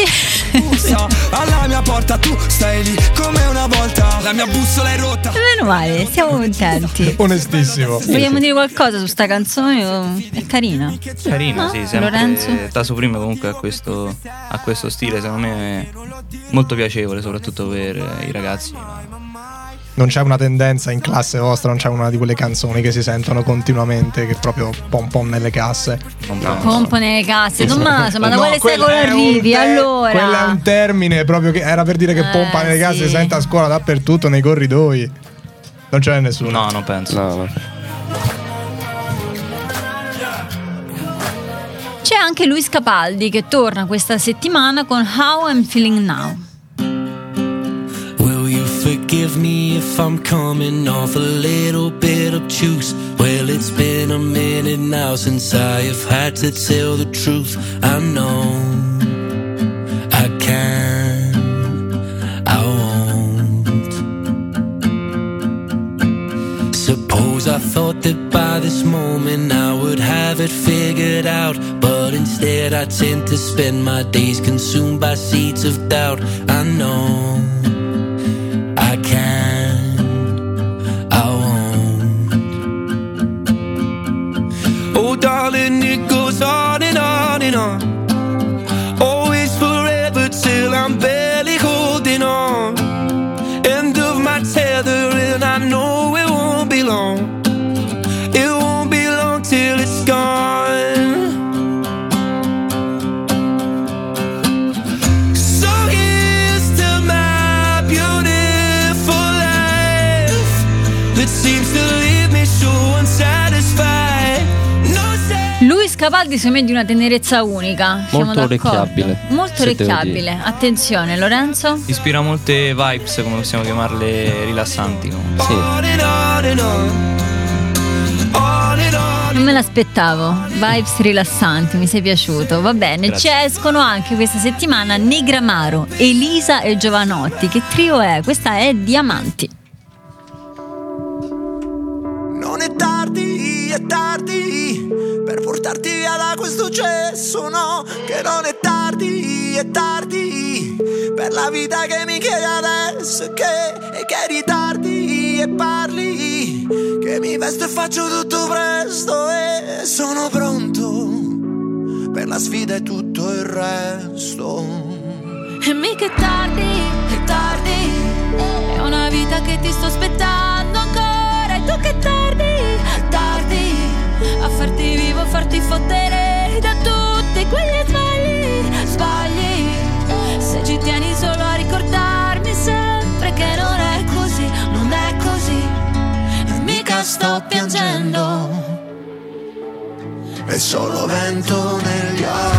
Alla mia porta tu stai lì come una volta. La mia bussola è rotta. Meno male, siamo contenti. Onestissimo. Vogliamo dire qualcosa su sta canzone? È carina. Carina, No? sì, sempre Lorenzo? Taso Prime comunque a questo, a questo stile, secondo me è molto piacevole, soprattutto per i ragazzi. Non c'è una tendenza in classe vostra, non c'è una di quelle canzoni che si sentono continuamente, che proprio pom pom nelle casse. Pompo nelle casse. Tommaso, ma da No, quale quello secolo è un arrivi? te- Allora, Quello è un termine proprio che era per dire che Eh, pompa nelle casse sì. si sente a scuola dappertutto, nei corridoi. Non c'è nessuno. No, non penso. No, no. c'è anche Luis Capaldi che torna questa settimana con How I'm Feeling Now. Will you forgive me if I'm coming off a little bit obtuse? Well, it's been a minute now since I have had to tell the truth. I know I can, I won't. Suppose I thought that by this moment I would have it figured out, but instead I tend to spend my days consumed by seeds of doubt. I know I can, I won't. Oh darling, it goes on and on and on, always forever till I'm barely holding on. End of my tether and I know it won't be long. It won't be long till it's gone. So here's to my beautiful life that seems to leave me so unsatisfied. No say- Luis Capaldi secondo me è di una tenerezza unica. Siamo Molto d'accordo? orecchiabile, Molto se devo orecchiabile. Attenzione, Lorenzo. Ispira molte vibes, come possiamo chiamarle, rilassanti. comunque. Sì. On and on and on, on and on. Non me l'aspettavo. Vibes rilassanti, mi sei piaciuto. Va bene, Grazie. ci escono anche questa settimana Negramaro, Elisa e Giovanotti. Che trio è? Questa è Diamanti. Non è tardi, è tardi per portarti via da questo cesso, no, che non è tardi, è tardi per la vita che mi chiedi adesso, e che, e che ritardi e parli, che mi vesto e faccio tutto presto e sono pronto per la sfida e tutto il resto. E mica è tardi, è tardi, è una vita che ti sto aspettando ancora. E tu che tardi, tardi, a farti vivo, a farti fottere da tutti quegli sbagli, sbagli. Se ci tieni solo a ricordarmi sempre che non è così, non è così. E mica sto piangendo. È solo vento negli occhi.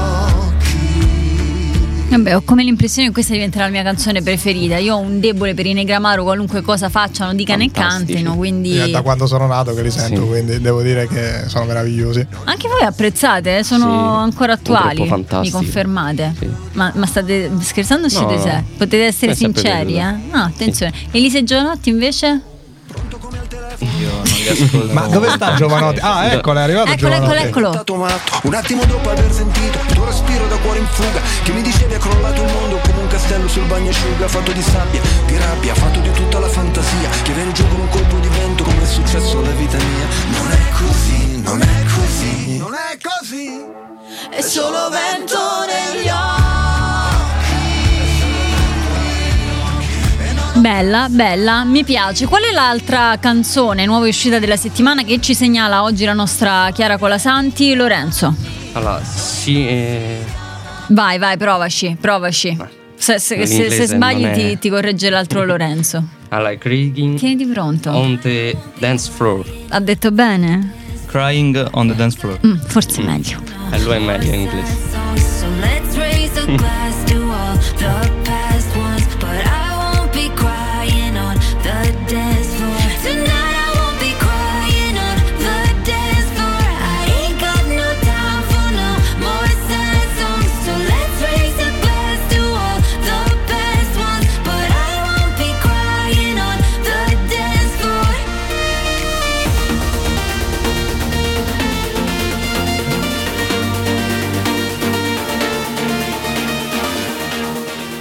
Vabbè, ho come l'impressione che questa diventerà la mia canzone preferita. Io ho un debole per i Negramaro, qualunque cosa facciano, dicano e Fantastici. cantino, quindi Io è da quando sono nato che li sento, Sì. quindi devo dire che sono meravigliosi. anche voi apprezzate, eh? Sono Sì, ancora un attuali. gruppo fantastico. Mi confermate? Sì. Ma, ma state scherzando o No, siete no. sé? Potete essere È sempre sinceri, eh? piaciuto. No, attenzione. Elisa e Giovanotti invece? Io non li ascolto. Ma dove sta Giovanotti? Ah, eccolo, è arrivato Eccolo, eccolo, Giovanotti. eccolo. Stato matto, un attimo dopo aver sentito il tuo respiro da cuore in fuga, che mi dicevi è crollato il mondo come un castello sul bagnasciuga, fatto di sabbia, di rabbia, fatto di tutta la fantasia, che viene giù con un colpo di vento come è successo alla vita mia. Non è così, non è così, non è così. È solo vento negli occhi. Bella, bella, mi piace. Qual è l'altra canzone nuova uscita della settimana che ci segnala oggi la nostra Chiara Colasanti? Lorenzo, Allora, sì, eh, vai, vai, provaci, provaci. Se, se- se- l'inglese se sbagli non è- ti, ti corregge l'altro Lorenzo. I like creaking Tieniti pronto. on the dance floor. Ha detto bene? Crying on the dance floor. Mm, forse meglio. E lui è meglio in inglese. So let's raise a glass to all the past ones, but I won't be crying on the dance floor. Tonight I won't be crying on the dance floor. I ain't got no time for no more sad songs. So let's raise a glass to all the past ones, but I won't be crying on the dance floor.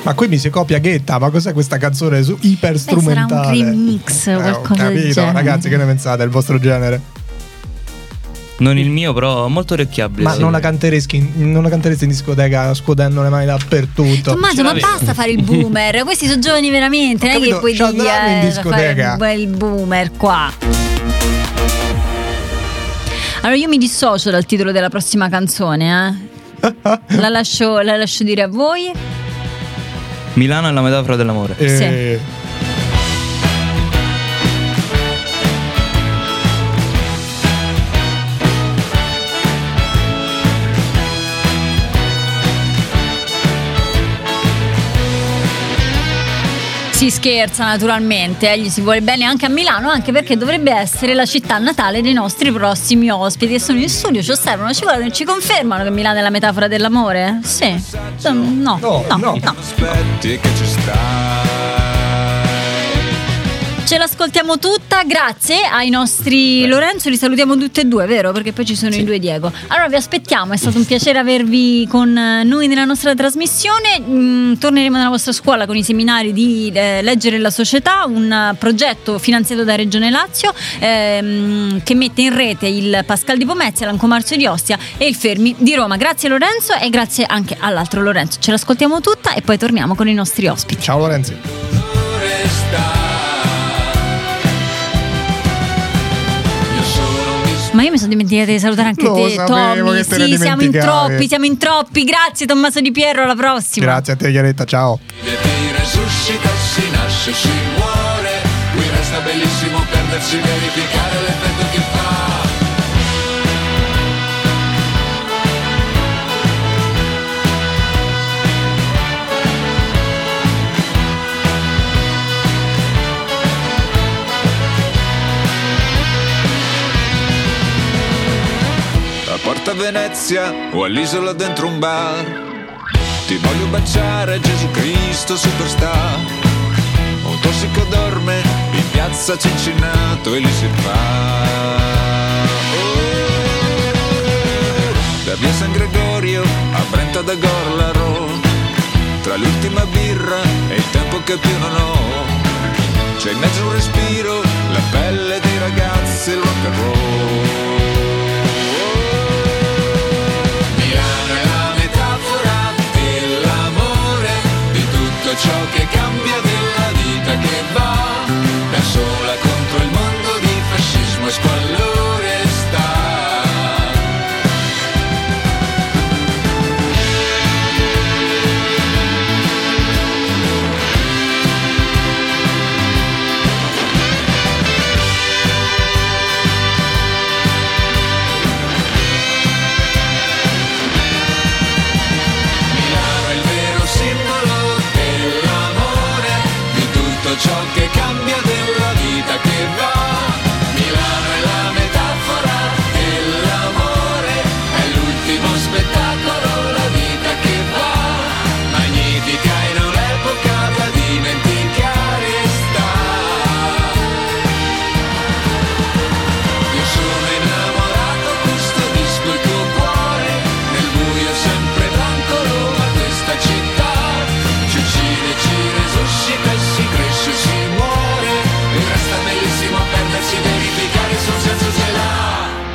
Ma qui mi si copia Ghetta, ma cos'è questa canzone su iper strumentale? Beh, sarà un remix, eh, qualcosa capito, del genere. ragazzi, che ne pensate? È il vostro genere? Non il mio, però molto orecchiabile. Ma sì. non la canteresti in, non la canteresti in discoteca scuotendo le mani dappertutto? Tommaso, ma basta fare il boomer. Questi sono giovani veramente. Non è che puoi ci andranno in dire discoteca. fare il boomer qua. Allora io mi dissocio dal titolo della prossima canzone, eh. la, lascio, la lascio dire a voi. Milano è la metafora dell'amore. Eh. Sì. Si scherza naturalmente, eh, gli si vuole bene anche a Milano, anche perché dovrebbe essere la città natale dei nostri prossimi ospiti, e sono in studio, ci osservano, ci guardano e ci confermano che Milano è la metafora dell'amore? Sì. No, no, no, no. no. Aspetti che ci stai. Ce l'ascoltiamo tutta, grazie ai nostri Lorenzo, li salutiamo tutti e due, vero? Perché poi ci sono sì. i due Diego. Allora vi aspettiamo, è stato un piacere avervi con noi nella nostra trasmissione. Mm, torneremo nella vostra scuola con i seminari di eh, Leggere la Società, un progetto finanziato da Regione Lazio ehm, che mette in rete il Pascal di Pomezia, l'Ancomarzio di Ostia e il Fermi di Roma. Grazie Lorenzo e grazie anche all'altro Lorenzo. Ce l'ascoltiamo tutta e poi torniamo con i nostri ospiti. Ciao Lorenzo. Ma io mi sono dimenticata di salutare anche Lo te, Tommy. Te sì, siamo in troppi, siamo in troppi. Grazie Tommaso Di Piero, alla prossima. Grazie a te Chiaretta, ciao. Resuscita, si nasce, si muore. Qui resta bellissimo perdersi, verificare l'effetto che fa. Porta a Venezia o all'isola dentro un bar. Ti voglio baciare, Gesù Cristo superstar. Un tossico dorme in piazza Cincinnato e lì si fa. Oh, da via San Gregorio a Brenta da Gorlaro. Tra l'ultima birra e il tempo che più non ho. C'è in mezzo un respiro, la pelle dei ragazzi, il rock and roll. Ciò che cambia della vita che va da sola contro il mondo di fascismo e squallore sta. Milano è il vero simbolo ciò che cambia della vita che va. Milano è la metafora dell'amore, è l'ultimo spettacolo, la vita che va. Magnifica in un'epoca da dimenticare sta. Io sono innamorato, custodisco il tuo cuore, nel buio sempre blanco Roma, questa città ci uccide, ci resuscita e si cresce, si muore, e resta bellissimo perdersi, verificare il suo senso ce l'ha.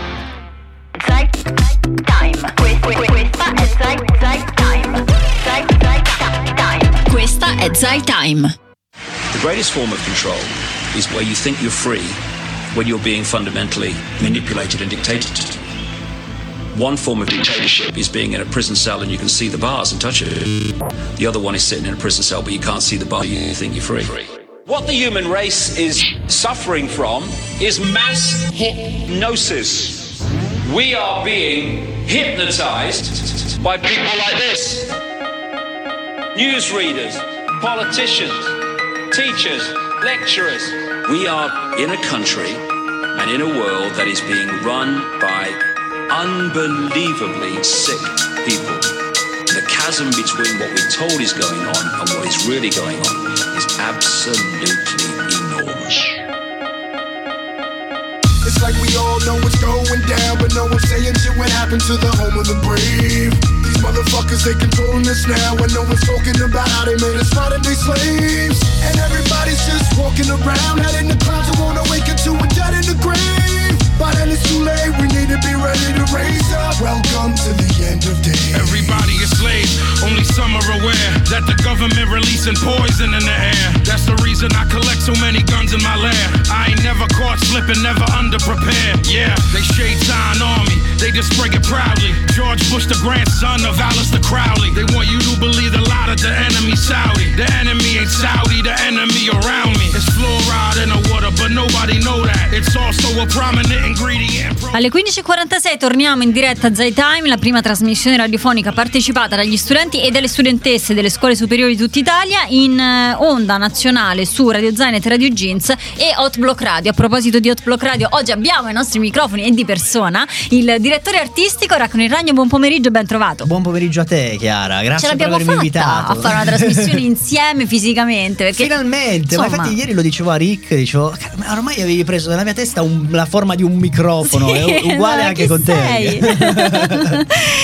Questa è Zai Time. The greatest form of control is where you think you're free when you're being fundamentally manipulated and dictated to. One form of dictatorship is being in a prison cell and you can see the bars and touch it. The other one is sitting in a prison cell but you can't see the bar, you think you're free. What the human race is suffering from is mass hypnosis. We are being hypnotized by people like this. Newsreaders, politicians, teachers, lecturers. We are in a country and in a world that is being run by unbelievably sick people. The chasm between what we're told is going on and what is really going on is absolutely enormous. It's like we all know what's going down, but no one's saying shit. What happened to the home of the brave? These motherfuckers, they controlling us now, and no one's talking about how they made us you're aware that the government releasing poison in the air. That's the reason I collect so many guns in my lair. I ain't never caught slipping, never underprepared. Yeah, they shade sign on me, they just spray it proudly. George Bush, the grandson of Alistair Crowley. They want you to believe a lot of the enemy Saudi. The enemy ain't Saudi, the enemy around me. It's fluoride in the water, but nobody know that. It's also a prominent ingredient. Alle quindici e quarantasei torniamo in diretta a Zai Time, la prima trasmissione radiofonica partecipata dagli studenti e dalle studentesse delle scuole superiori di tutta Italia, in onda nazionale su Radio Zainet, Radio Jeans e Hot Block Radio. A proposito di Hot Block Radio, oggi abbiamo ai nostri microfoni e di persona il direttore artistico Racco Nel Ragno. Buon pomeriggio, ben trovato. Buon pomeriggio a te, Chiara, grazie Ce per avermi fatta invitato a fare una trasmissione insieme fisicamente, perché finalmente, insomma... ma infatti ieri lo dicevo a Rick, dicevo ma ormai avevi preso nella mia testa un, la forma di un microfono, sì, è uguale anche con sei? te.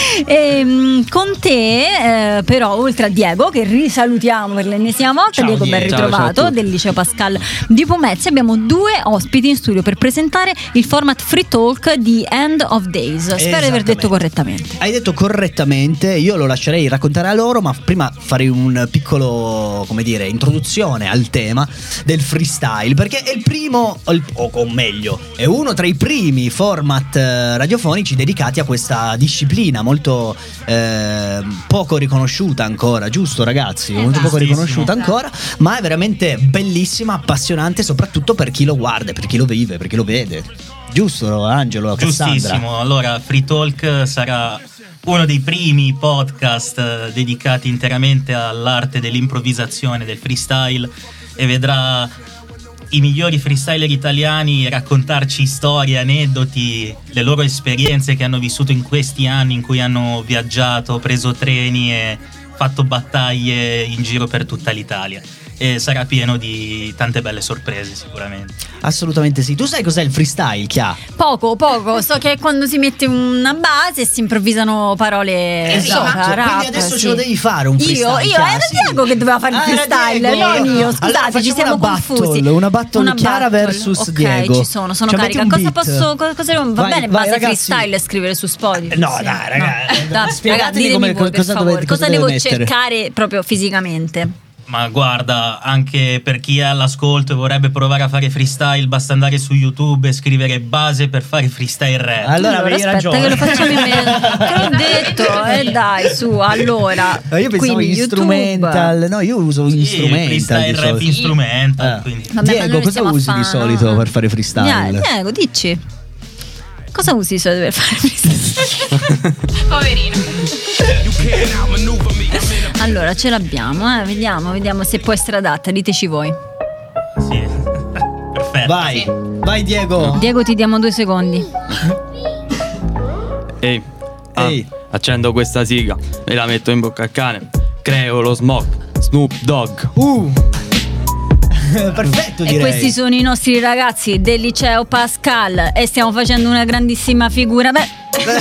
E, con te eh, però, oltre a Diego, che risalutiamo per l'ennesima volta, ciao, Diego, ben ritrovato, ciao, ciao del liceo Pascal di Pomezia, abbiamo due ospiti in studio per presentare il format Free Talk di End of Days. Spero di aver detto correttamente. Hai detto correttamente, io lo lascerei raccontare a loro, ma prima farei un piccolo, come dire, introduzione al tema del freestyle, perché è il primo, o, o meglio, è uno tra i primi format eh, radiofonici dedicati a questa disciplina molto eh, poco riconosciuta ancora, giusto ragazzi? Esatto. Molto poco riconosciuta ancora, ma è veramente bellissima, appassionante, soprattutto per chi lo guarda, per chi lo vive, per chi lo vede. Giusto, Angelo? Giustissimo. Cassandra. Allora, Free Talk sarà uno dei primi podcast dedicati interamente all'arte dell'improvvisazione, del freestyle, e vedrà i migliori freestyler italiani raccontarci storie, aneddoti, le loro esperienze che hanno vissuto in questi anni in cui hanno viaggiato, preso treni e fatto battaglie in giro per tutta l'Italia. E sarà pieno di tante belle sorprese sicuramente. Assolutamente sì. Tu sai cos'è il freestyle, Chia? Poco, poco. So che è quando si mette una base e si improvvisano parole. Esatto. Sopra, rap, quindi adesso sì. ce lo devi fare un freestyle. Io, io Chia, era sì. Diego che doveva fare il ah, freestyle, non io. Scusate, allora, ci siamo una confusi. Battle, una battle una Chiara battle. versus okay, Diego. ci sono, sono cioè, carica. Cosa beat. posso. Cosa, cosa, va vai, bene, vai, basta ragazzi. freestyle e scrivere su Spotify. No, sì. dai, ragazzi. No. Spiegatemi Raga, come, voi, cosa, per dovete, cosa cosa devo mettere. cercare proprio fisicamente? Ma guarda, anche per chi è all'ascolto e vorrebbe provare a fare freestyle, basta andare su YouTube e scrivere base per fare freestyle rap. Allora, avevi aspetta ragione. che lo facciamo in me. Te l'ho detto, eh dai, su, allora. Ma io pensavo quindi gli instrumental. No, io uso gli sì, instrumental. Freestyle di rap solito. instrumental. Eh. Quindi. Vabbè, Diego, cosa usi fan, di solito no? per fare freestyle? Diego, dici. Cosa usi di solito per fare freestyle? Poverino. Allora, ce l'abbiamo, eh. Vediamo, vediamo se può essere adatta. Diteci voi. Sì. Perfetto. Vai, Sì. vai Diego. Diego, ti diamo due secondi. Ehi, ah, Ehi. accendo questa siga, me la metto in bocca al cane, creo lo smog, Snoop Dogg. Uh. Perfetto, direi. E questi sono i nostri ragazzi del liceo Pascal e stiamo facendo una grandissima figura. Beh,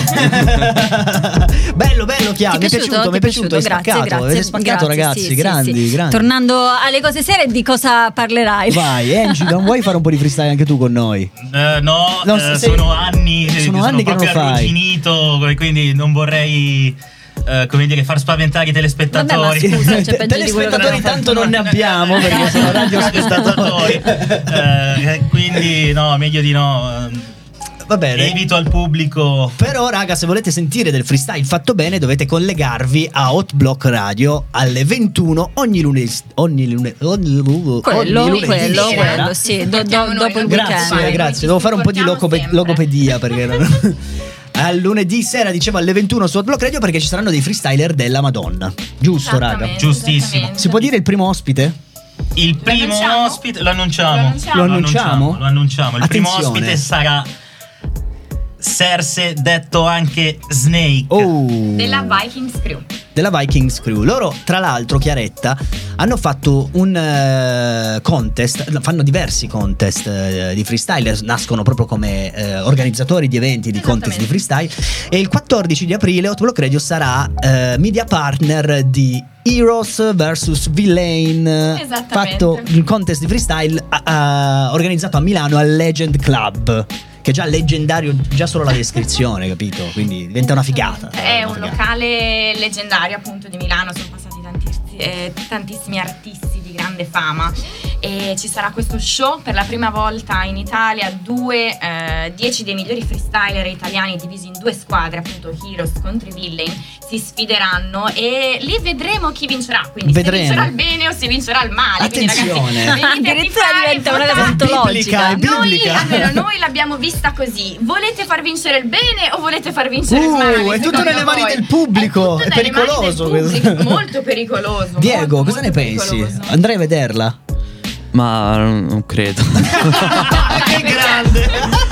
bello, bello, Chia, mi è Ti è piaciuto, piaciuto? mi è Ti è piaciuto, hai piaciuto? Grazie, spaccato, grazie, avete spaccato grazie, ragazzi, sì, sì, grandi, sì. grandi. Tornando alle cose serie, di cosa parlerai? Vai, Angie, non vuoi fare un po' di freestyle anche tu con noi? Eh, no, No, eh, sei- sono anni, sono anni che non proprio lo fai. arrugginito, quindi non vorrei eh, come dire, far spaventare i telespettatori. Vabbè, ma scusa, c'è peggio di quello che Telespettatori abbiamo tanto fatto non ne noi. abbiamo perché sono radiospettatori. Eh, quindi no, meglio di no. Va bene. Evito al pubblico. Però raga, se volete sentire del freestyle fatto bene dovete collegarvi a Hot Block Radio alle ventuno ogni lunedì. Ogni lunedì. Ogni, Quello, ogni lunedì quello, sera. quello, sì, do- do- dopo il Grazie, weekend. grazie. Devo fare un po' di logope- logopedia perché non... Al lunedì sera, dicevo, alle ventuno su Hot Block Radio, perché ci saranno dei freestyler della Madonna. Giusto, raga? Giustissimo. Si può dire il primo ospite? Il primo ospite lo annunciamo. Lo annunciamo? Lo annunciamo. Il primo Attenzione. ospite sarà Serse, detto anche Snake. Oh. Della Vikings Crew. Della Vikings Crew. Loro, tra l'altro, Chiaretta, hanno fatto un eh, contest, fanno diversi contest eh, di freestyle, nascono proprio come eh, organizzatori di eventi, di contest di freestyle, e il quattordici di aprile Hot Block Radio sarà eh, media partner di Heroes versus Villain, Esattamente. fatto un contest di freestyle a- a- organizzato a Milano al Legend Club, che è già leggendario, già solo la descrizione, capito? Quindi diventa una figata. È una un figata. locale leggendario appunto di Milano, sono passati tanti eh, tantissimi artisti di grande fama. E ci sarà questo show per la prima volta in Italia, due, eh, dieci dei migliori freestyler italiani divisi in due squadre, appunto Heroes contro i Villain, si sfideranno e lì vedremo chi vincerà, quindi Vedremo. se vincerà il bene o se vincerà il male. Attenzione. Quindi, ragazzi, diventa una cosa antologica. È noi, biblica. almeno noi l'abbiamo vista così. Volete far vincere il bene o volete far vincere il male? Uh, è tutto Secondo nelle mani voi? del pubblico, è, È tutto nelle mani pericoloso del questo. pubblico, molto pericoloso. Diego, molto, cosa ne molto pensi? pericoloso. Andrei a vederla. Ma non, non credo. Che grande!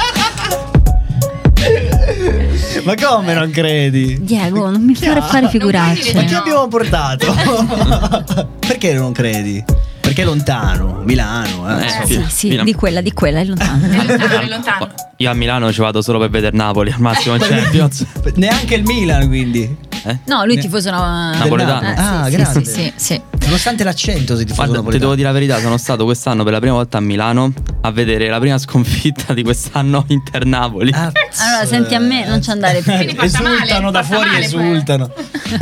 Ma come non credi? Diego, non mi fare fare figuracce. Ma chi abbiamo portato? Perché non credi? Perché è lontano, Milano. Eh, Eh, insomma. sì, sì, Fino a- di quella, di quella, è lontano. Lontano, lontano. Io a Milano ci vado solo per vedere Napoli, al massimo in Champions. Neanche il Milan, quindi. No, lui tifoso una... Napoletano. Eh, sì, Ah, sì, grande. sì, sì, sì. Nonostante l'accento, si tifoso Guarda, ti napoletano. devo dire la verità, sono stato quest'anno per la prima volta a Milano a vedere la prima sconfitta di quest'anno Inter-Napoli. Ah, Allora, senti a me, non ci andare più. Esultano da fuori, esultano.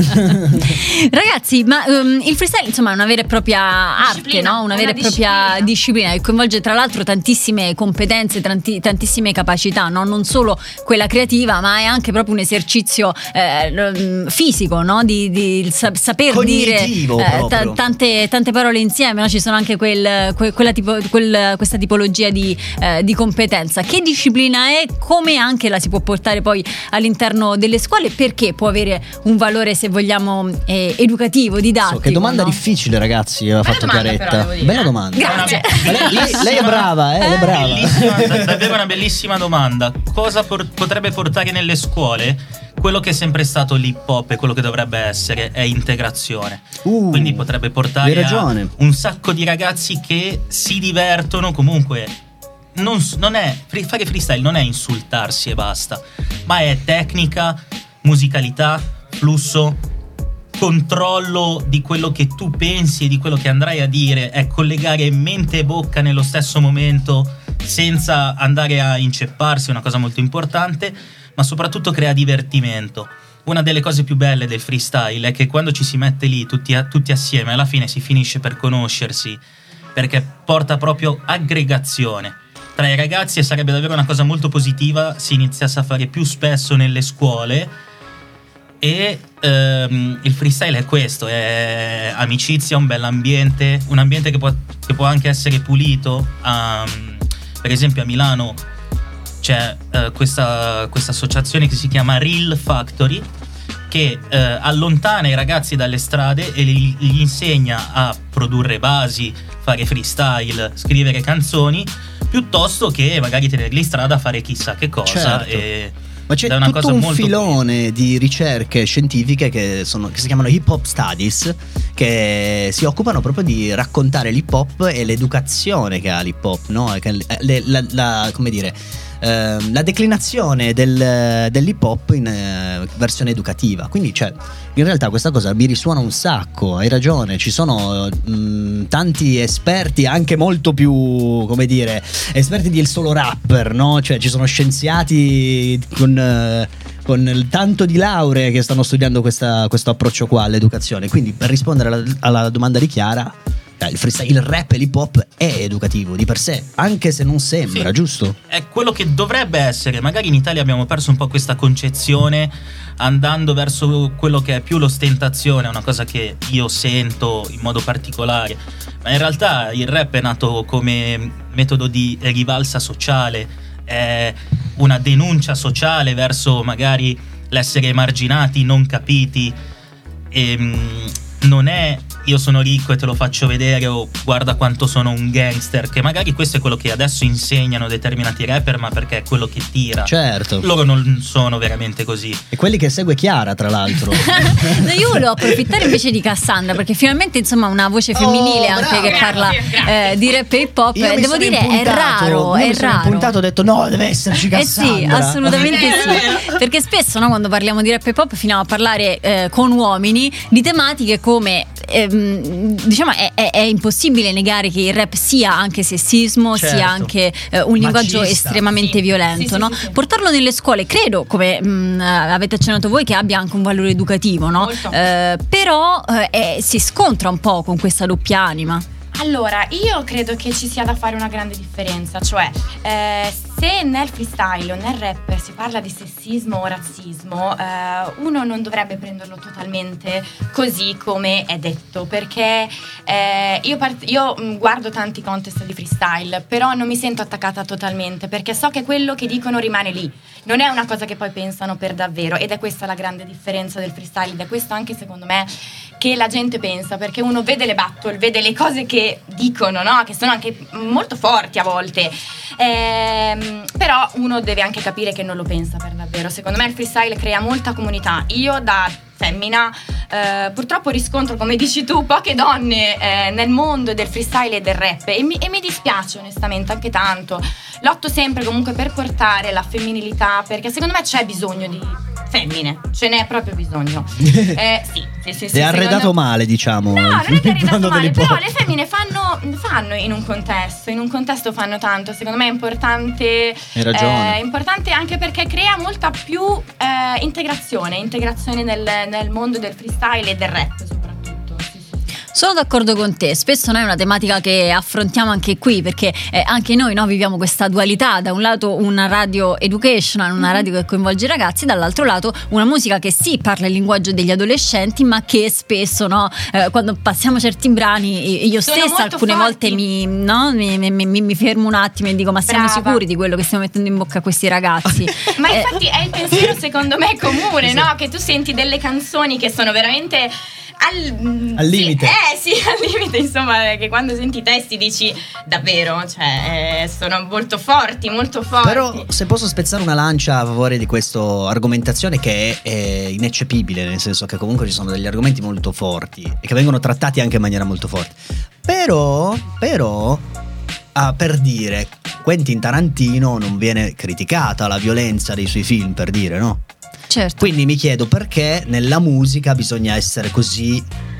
Ragazzi, ma um, il freestyle insomma è una vera e propria arte, Disciplina, no? Una una vera e propria disciplina che coinvolge tra l'altro tantissime competenze, tanti- tantissime capacità, no? Non solo quella creativa, ma è anche proprio un esercizio eh, fisico, no? Di, di il sa- saper Cognitivo, dire eh, proprio. tante, tante parole insieme, no? Ci sono anche quel, que- quella tipo, quel- questa tipologia di, eh, di competenza. Che disciplina è? Come anche la si può portare poi all'interno delle scuole? Perché può avere un valore, se vogliamo, eh, educativo, didattico. So, che domanda no? difficile, ragazzi. Aveva fatto domanda, chiaretta. però, devo dire, Bella eh. domanda. Grazie. Ma lei, lei- lei è brava, eh, lei è brava. Bellissima, da- davvero una bellissima domanda. Cosa por- potrebbe portare nelle scuole? Quello che è sempre stato l'hip hop e quello che dovrebbe essere è integrazione. Uh, Quindi potrebbe portare hai a ragione. un sacco di ragazzi che si divertono comunque. Non, s- non è free- fare freestyle non è insultarsi e basta, ma è tecnica, musicalità, flusso, controllo di quello che tu pensi e di quello che andrai a dire, è collegare mente e bocca nello stesso momento senza andare a incepparsi, è una cosa molto importante, ma soprattutto crea divertimento. Una delle cose più belle del freestyle è che quando ci si mette lì tutti, a- tutti assieme, alla fine si finisce per conoscersi, perché porta proprio aggregazione tra i ragazzi e sarebbe davvero una cosa molto positiva se iniziasse a fare più spesso nelle scuole. E ehm, il freestyle è questo, è amicizia, un bell'ambiente, un ambiente che può, che può anche essere pulito. Um, per esempio a Milano c'è eh, questa, questa associazione che si chiama Real Factory, che eh, allontana i ragazzi dalle strade e gli, gli insegna a produrre basi, fare freestyle, scrivere canzoni, piuttosto che magari tenerli in strada a fare chissà che cosa. Certo. E Ma c'è ed è una tutto cosa un molto filone di ricerche scientifiche che, sono, che si chiamano hip hop studies, che si occupano proprio di raccontare l'hip hop e l'educazione che ha l'hip hop, no? Che le- la, la- come dire, ehm, la declinazione del, dell'hip hop in eh, versione educativa. Quindi, cioè, in realtà questa cosa mi risuona un sacco. Hai ragione, ci sono mh, tanti esperti, anche molto più, come dire, esperti del solo rapper, no? Cioè ci sono scienziati con, eh, con il tanto di lauree che stanno studiando questa- questo approccio qua all'educazione. Quindi, per rispondere alla, alla domanda di Chiara, eh, il freestyle, il rap e l'hip hop è educativo di per sé, anche se non sembra, Sì. giusto? È quello che dovrebbe essere. Magari in Italia abbiamo perso un po' questa concezione, andando verso quello che è più l'ostentazione, una cosa che io sento in modo particolare. Ma in realtà il rap è nato come metodo di rivalsa sociale, è una denuncia sociale verso magari l'essere emarginati, non capiti. E, mm, non è io sono ricco e te lo faccio vedere, o guarda quanto sono un gangster, che magari questo è quello che adesso insegnano determinati rapper, ma perché è quello che tira. Certo. Loro non sono veramente così. E quelli che segue Chiara, tra l'altro. No, io volevo approfittare invece di Cassandra, perché finalmente insomma una voce femminile Oh, anche brava. che parla eh, di rap e hip hop. Io mi Devo sono dire, è impuntato, raro, io è mi sono raro. impuntato, ho detto no, deve esserci Eh sì, Cassandra. assolutamente sì. Perché spesso, no, quando parliamo di rap e pop finiamo a parlare eh, con uomini di tematiche come ehm, mh, diciamo è, è, è impossibile negare che il rap sia anche sessismo, Certo. sia anche eh, un linguaggio Machista. estremamente Sì. violento, Sì, sì, no? sì, sì. Portarlo nelle scuole credo, come mh, avete accennato voi, che abbia anche un valore educativo, no? Molto. Eh, però eh, è- si scontra un po' con questa doppia anima. Allora, io credo che ci sia da fare una grande differenza, cioè eh, se nel freestyle o nel rap si parla di sessismo o razzismo, eh, uno non dovrebbe prenderlo totalmente così come è detto, perché eh, io, part- io mh, guardo tanti contest di freestyle, però non mi sento attaccata totalmente, perché so che quello che dicono rimane lì, non è una cosa che poi pensano per davvero, ed è questa la grande differenza del freestyle, ed è questo anche secondo me che la gente pensa, perché uno vede le battle, vede le cose che dicono, no? Che sono anche molto forti a volte, ehm, però uno deve anche capire che non lo pensa per davvero. Secondo me il freestyle crea molta comunità. Io da femmina eh, purtroppo riscontro, come dici tu, poche donne eh, nel mondo del freestyle e del rap, e mi, e mi dispiace onestamente anche tanto. Lotto sempre comunque per portare la femminilità, perché secondo me c'è bisogno di femmine, ce n'è proprio bisogno. Eh, sì, sì, sì, sì, È arredato secondo- male, diciamo. No, non è che è arredato mondo male, dell'hip hop. però le femmine fanno, fanno in un contesto, in un contesto fanno tanto. Secondo me è importante. Hai ragione. È importante anche perché crea molta più eh, integrazione, integrazione nel, nel mondo del freestyle e del rap soprattutto. Sono d'accordo con te, spesso noi è una tematica che affrontiamo anche qui, perché eh, anche noi no, viviamo questa dualità: da un lato una radio educational, una radio che coinvolge i ragazzi, dall'altro lato una musica che sì parla il linguaggio degli adolescenti, ma che spesso no, eh, quando passiamo certi brani io Sono stessa molto alcune forti. volte mi, no, mi, mi- mi- mi fermo un attimo e dico: ma siamo Brava. sicuri di quello che stiamo mettendo in bocca a questi ragazzi? Ma Eh, infatti è il pensiero secondo me comune, no? Che tu senti delle canzoni che sono veramente al, Al limite. Sì, eh sì, al limite, insomma, che quando senti i testi dici davvero, cioè eh, sono molto forti, molto forti. Però se posso spezzare una lancia a favore di questa argomentazione, che è, è ineccepibile, nel senso che comunque ci sono degli argomenti molto forti e che vengono trattati anche in maniera molto forte. Però, però, ah, per dire, Quentin Tarantino non viene criticata la violenza dei suoi film, per dire, no? certo. Quindi mi chiedo perché nella musica bisogna essere così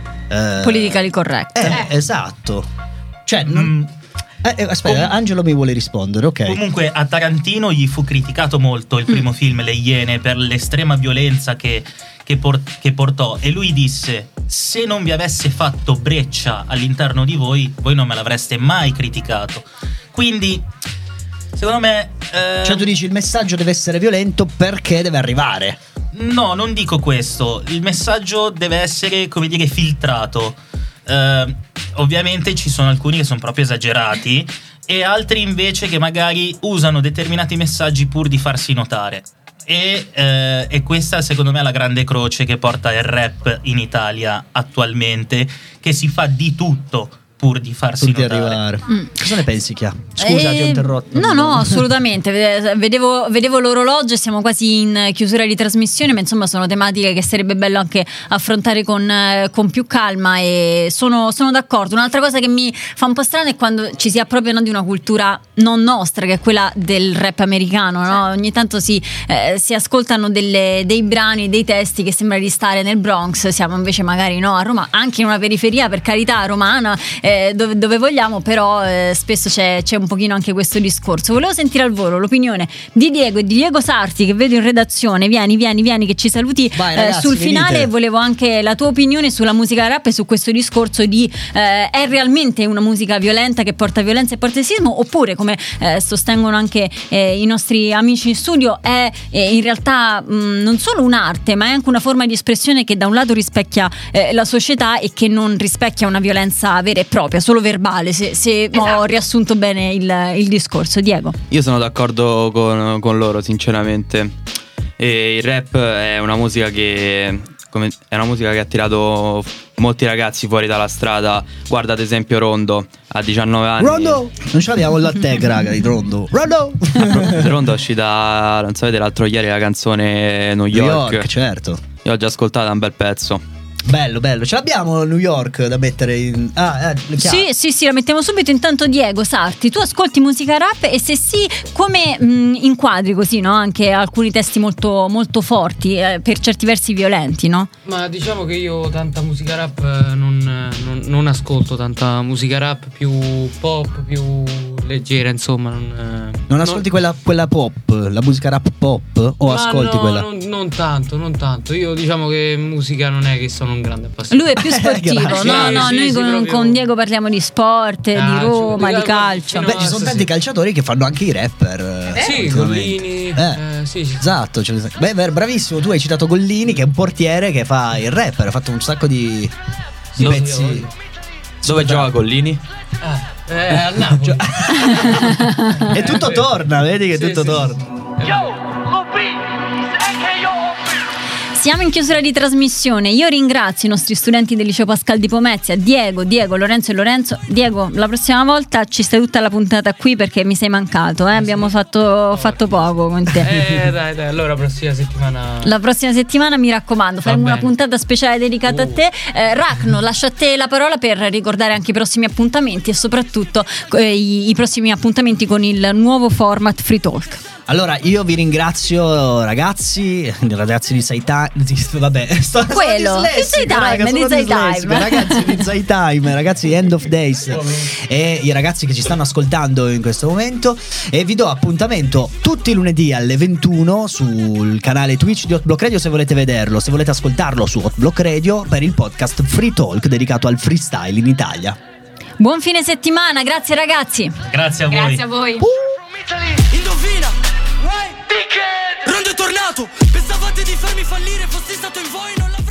eh, Politically correct. eh, esatto. Cioè, non- Mm, eh, eh, aspetta, Angelo mi vuole rispondere, ok. Comunque a Tarantino gli fu criticato molto il primo film, Le Iene, per l'estrema violenza che, che, por- che portò, e lui disse: se non vi avesse fatto breccia all'interno di voi, voi non me l'avreste mai criticato. Quindi secondo me eh, Cioè tu dici il messaggio deve essere violento perché deve arrivare. no, non dico questo. Il messaggio deve essere, come dire, filtrato. Eh, ovviamente ci sono alcuni che sono proprio esagerati e altri invece che magari usano determinati messaggi pur di farsi notare. E, eh, e questa secondo me è la grande croce che porta il rap in Italia attualmente, che si fa di tutto pur di farsi Pur di notare. arrivare. Mm. Cosa ne pensi, Chia? Scusa, Eh, ti ho interrotto. No, no, assolutamente. Vede- Vedevo, vedevo l'orologio e siamo quasi in chiusura di trasmissione, ma insomma sono tematiche che sarebbe bello anche affrontare con, eh, con più calma, e sono, sono d'accordo. Un'altra cosa che mi fa un po' strano è quando ci si appropria no, di una cultura non nostra, che è quella del rap americano, no? Ogni tanto si, eh, si ascoltano delle- dei brani, dei testi che sembra di stare nel Bronx, siamo invece magari no, a Roma, anche in una periferia, per carità, romana, eh, dove, dove vogliamo, però eh, spesso c'è, c'è un pochino anche questo discorso. Volevo sentire al volo l'opinione di Diego e di Diego Sarti, che vedo in redazione. Vieni, vieni, vieni, che ci saluti Vai, eh, ragazzi, sul venite. finale. Volevo anche la tua opinione sulla musica rap e su questo discorso di eh, è realmente una musica violenta che porta violenza e porta sessismo, oppure come eh, sostengono anche eh, i nostri amici in studio è eh, in realtà mh, non solo un'arte, ma è anche una forma di espressione che da un lato rispecchia eh, la società e che non rispecchia una violenza vera e propria, solo verbale, se, se ho riassunto bene il, il discorso. Diego. Io sono d'accordo con, con loro, sinceramente. E il rap è una musica che come, è una musica che ha tirato molti ragazzi fuori dalla strada. Guarda ad esempio Rondo, a diciannove anni. Rondo! Non ce l'abbiamo la tag, raga, di Rondo. Rondo! Rondo è uscita, non sapete, l'altro ieri la canzone New York. New York, certo. Io ho già ascoltato, è un bel pezzo. Bello, bello. Ce l'abbiamo a New York da mettere in... Ah, eh, sì, sì, sì, la mettiamo subito. Intanto Diego Sarti, tu ascolti musica rap e se sì, come mh, inquadri così, no? Anche alcuni testi molto, molto forti, eh, per certi versi violenti, no? Ma diciamo che io tanta musica rap non, non, non ascolto, tanta musica rap più pop, più leggera, insomma. Non, non ascolti non... Quella, quella pop, la musica rap pop? O Ma ascolti no, quella? Non, non tanto, non tanto. Io diciamo che musica non è che sono un grande appassionato. Lui è più sportivo. no, sì, no, sì, noi sì, con, proprio... con Diego parliamo di sport, calcio, di Roma, di calcio. Beh, ci sono tanti calciatori che fanno anche i rapper. Eh, sì, Gollini. Eh, eh, sì, sì. Esatto. Beh, bravissimo, tu hai citato Gollini, che è un portiere che fa il rapper, ha fatto un sacco di, di Dove pezzi. Dove gioca Gollini? Ah, eh, a Napoli. E tutto torna, vedi che sì, tutto sì, torna. Yo, Siamo in chiusura di trasmissione. Io ringrazio i nostri studenti del liceo Pascal di Pomezia, Diego, Diego, Lorenzo e Lorenzo. Diego, la prossima volta ci stai tutta la puntata qui perché mi sei mancato, eh? Abbiamo fatto, fatto poco con te. Eh dai dai, allora prossima settimana. La prossima settimana mi raccomando, faremo una puntata speciale dedicata uh. a te. eh, Racno, lascio a te la parola per ricordare anche i prossimi appuntamenti e soprattutto eh, i, i prossimi appuntamenti con il nuovo format Free Talk. Allora, io vi ringrazio, ragazzi, ragazzi di Zaytime. Vabbè, sto quello di Zaytime, di Zaytime, ragazzi di Zaytime, ragazzi di End of Days e i ragazzi che ci stanno ascoltando in questo momento. E vi do appuntamento tutti i lunedì alle ventuno sul canale Twitch di Hot Block Radio se volete vederlo, se volete ascoltarlo su Hot Block Radio per il podcast Free Talk dedicato al freestyle in Italia. Buon fine settimana, grazie ragazzi. Grazie a voi. Grazie a voi. Uh. Indovina. Rondo è tornato, pensavate di farmi fallire, fossi stato in voi, non la